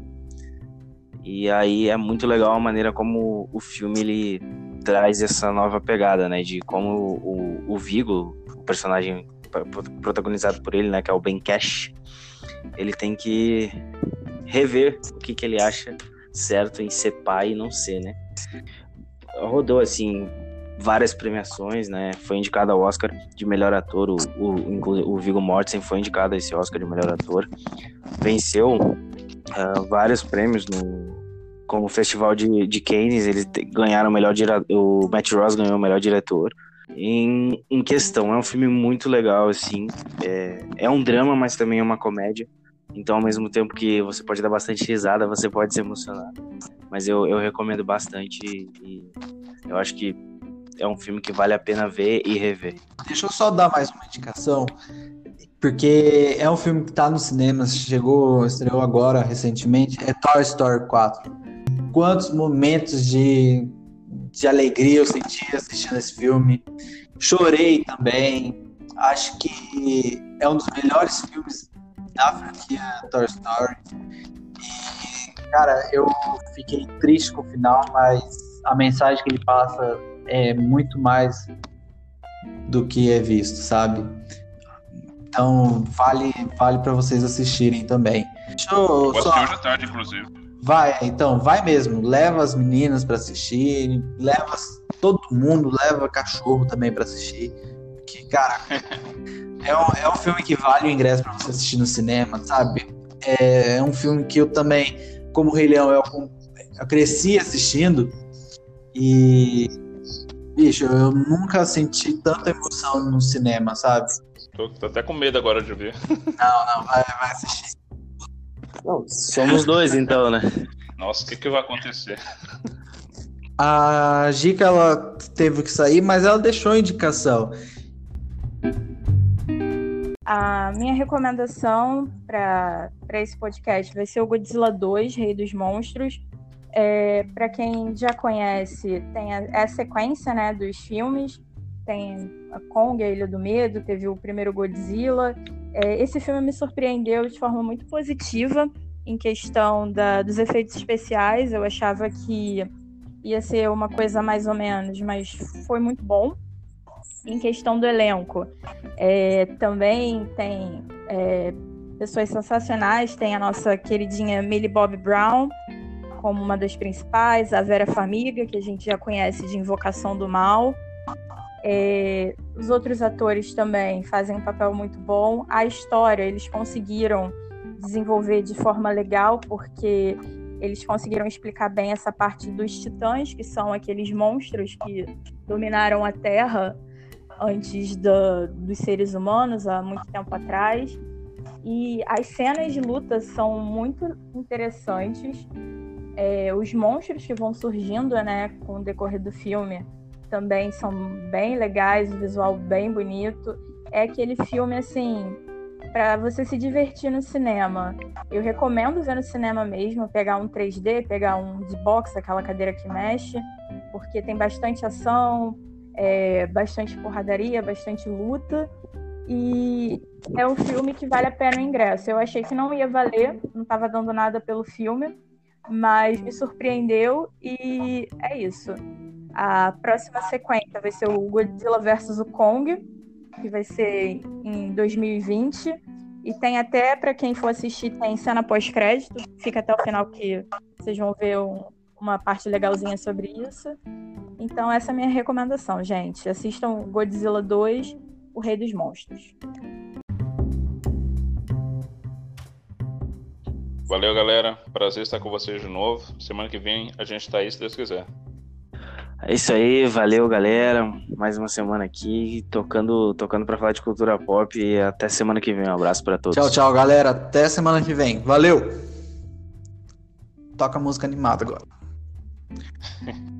Speaker 4: E aí é muito legal a maneira como o filme ele traz essa nova pegada, né, de como o, o Viggo, o personagem protagonizado por ele, né, que é o Ben Cash, ele tem que rever o que, que ele acha certo em ser pai e não ser, né. Rodou, assim, várias premiações, né? Foi indicado ao Oscar de melhor ator. O, o, o Viggo Mortensen foi indicado a esse Oscar de melhor ator. Venceu uh, vários prêmios no, como o Festival de, de Cannes. Eles ganharam o melhor diretor. O Matt Ross ganhou o melhor diretor. Em, em questão, é um filme muito legal, assim. É, é um drama, mas também é uma comédia. Então, ao mesmo tempo que você pode dar bastante risada, você pode se emocionar. Mas eu, eu recomendo bastante e eu acho que é um filme que vale a pena ver e rever.
Speaker 1: Deixa eu só dar mais uma indicação, porque é um filme que tá nos cinemas, chegou, estreou agora, recentemente, é Toy Story quatro. Quantos momentos de, de alegria eu senti assistindo esse filme. Chorei também. Acho que é um dos melhores filmes da franquia Toy Story. E, cara, eu fiquei triste com o final, mas a mensagem que ele passa é muito mais do que é visto, sabe? Então vale, vale para vocês assistirem também. Deixa eu
Speaker 2: Posso
Speaker 1: só...
Speaker 2: hoje à tarde, inclusive.
Speaker 1: Vai, então, vai mesmo. Leva as meninas para assistir, leva todo mundo, leva cachorro também para assistir. Que, cara, é, um, é um filme que vale o ingresso para você assistir no cinema, sabe? É, é um filme que eu também, como Rei Leão, eu, eu cresci assistindo e... Bicho, eu nunca senti tanta emoção no cinema, sabe?
Speaker 2: Tô, tô até com medo agora de ver.
Speaker 1: Não, não, vai, vai assistir.
Speaker 4: Não, somos dois, então, né?
Speaker 2: Nossa, o que que vai acontecer?
Speaker 1: A Gica, ela teve que sair, mas ela deixou a indicação.
Speaker 3: A minha recomendação para esse podcast vai ser o Godzilla dois, Rei dos Monstros. É, para quem já conhece, tem a, é a sequência, né, dos filmes. Tem a Kong, a Ilha do Medo, teve o primeiro Godzilla. É, esse filme me surpreendeu de forma muito positiva em questão da, dos efeitos especiais. Eu achava que ia ser uma coisa mais ou menos, mas foi muito bom. Em questão do elenco, é, também tem é, pessoas sensacionais. Tem a nossa queridinha Millie Bobby Brown como uma das principais, a Vera Farmiga, que a gente já conhece de Invocação do Mal. É, os outros atores também fazem um papel muito bom. A história eles conseguiram desenvolver de forma legal, porque eles conseguiram explicar bem essa parte dos titãs, que são aqueles monstros que dominaram a Terra antes da, dos seres humanos, há muito tempo atrás. E as cenas de luta são muito interessantes. É, os monstros que vão surgindo, né, com o decorrer do filme também são bem legais, o visual bem bonito. É aquele filme, assim, para você se divertir no cinema. Eu recomendo ver no cinema mesmo, pegar um três D, pegar um de box, aquela cadeira que mexe, porque tem bastante ação, É, bastante porradaria, bastante luta, e é um filme que vale a pena o ingresso. Eu achei que não ia valer, não estava dando nada pelo filme, mas me surpreendeu, e é isso. A próxima sequência vai ser o Godzilla versus o Kong, que vai ser em dois mil e vinte, e tem até, para quem for assistir, tem cena pós-crédito, fica até o final que vocês vão ver um, uma parte legalzinha sobre isso. Então essa é a minha recomendação, gente. Assistam Godzilla dois, o Rei dos Monstros.
Speaker 2: Valeu, galera. Prazer estar com vocês de novo. Semana que vem a gente tá aí, se Deus quiser.
Speaker 4: É isso aí, valeu, galera. Mais uma semana aqui, tocando, tocando para falar de cultura pop. E até semana que vem. Um abraço para todos.
Speaker 1: Tchau, tchau, galera. Até semana que vem. Valeu! Toca a música animada agora.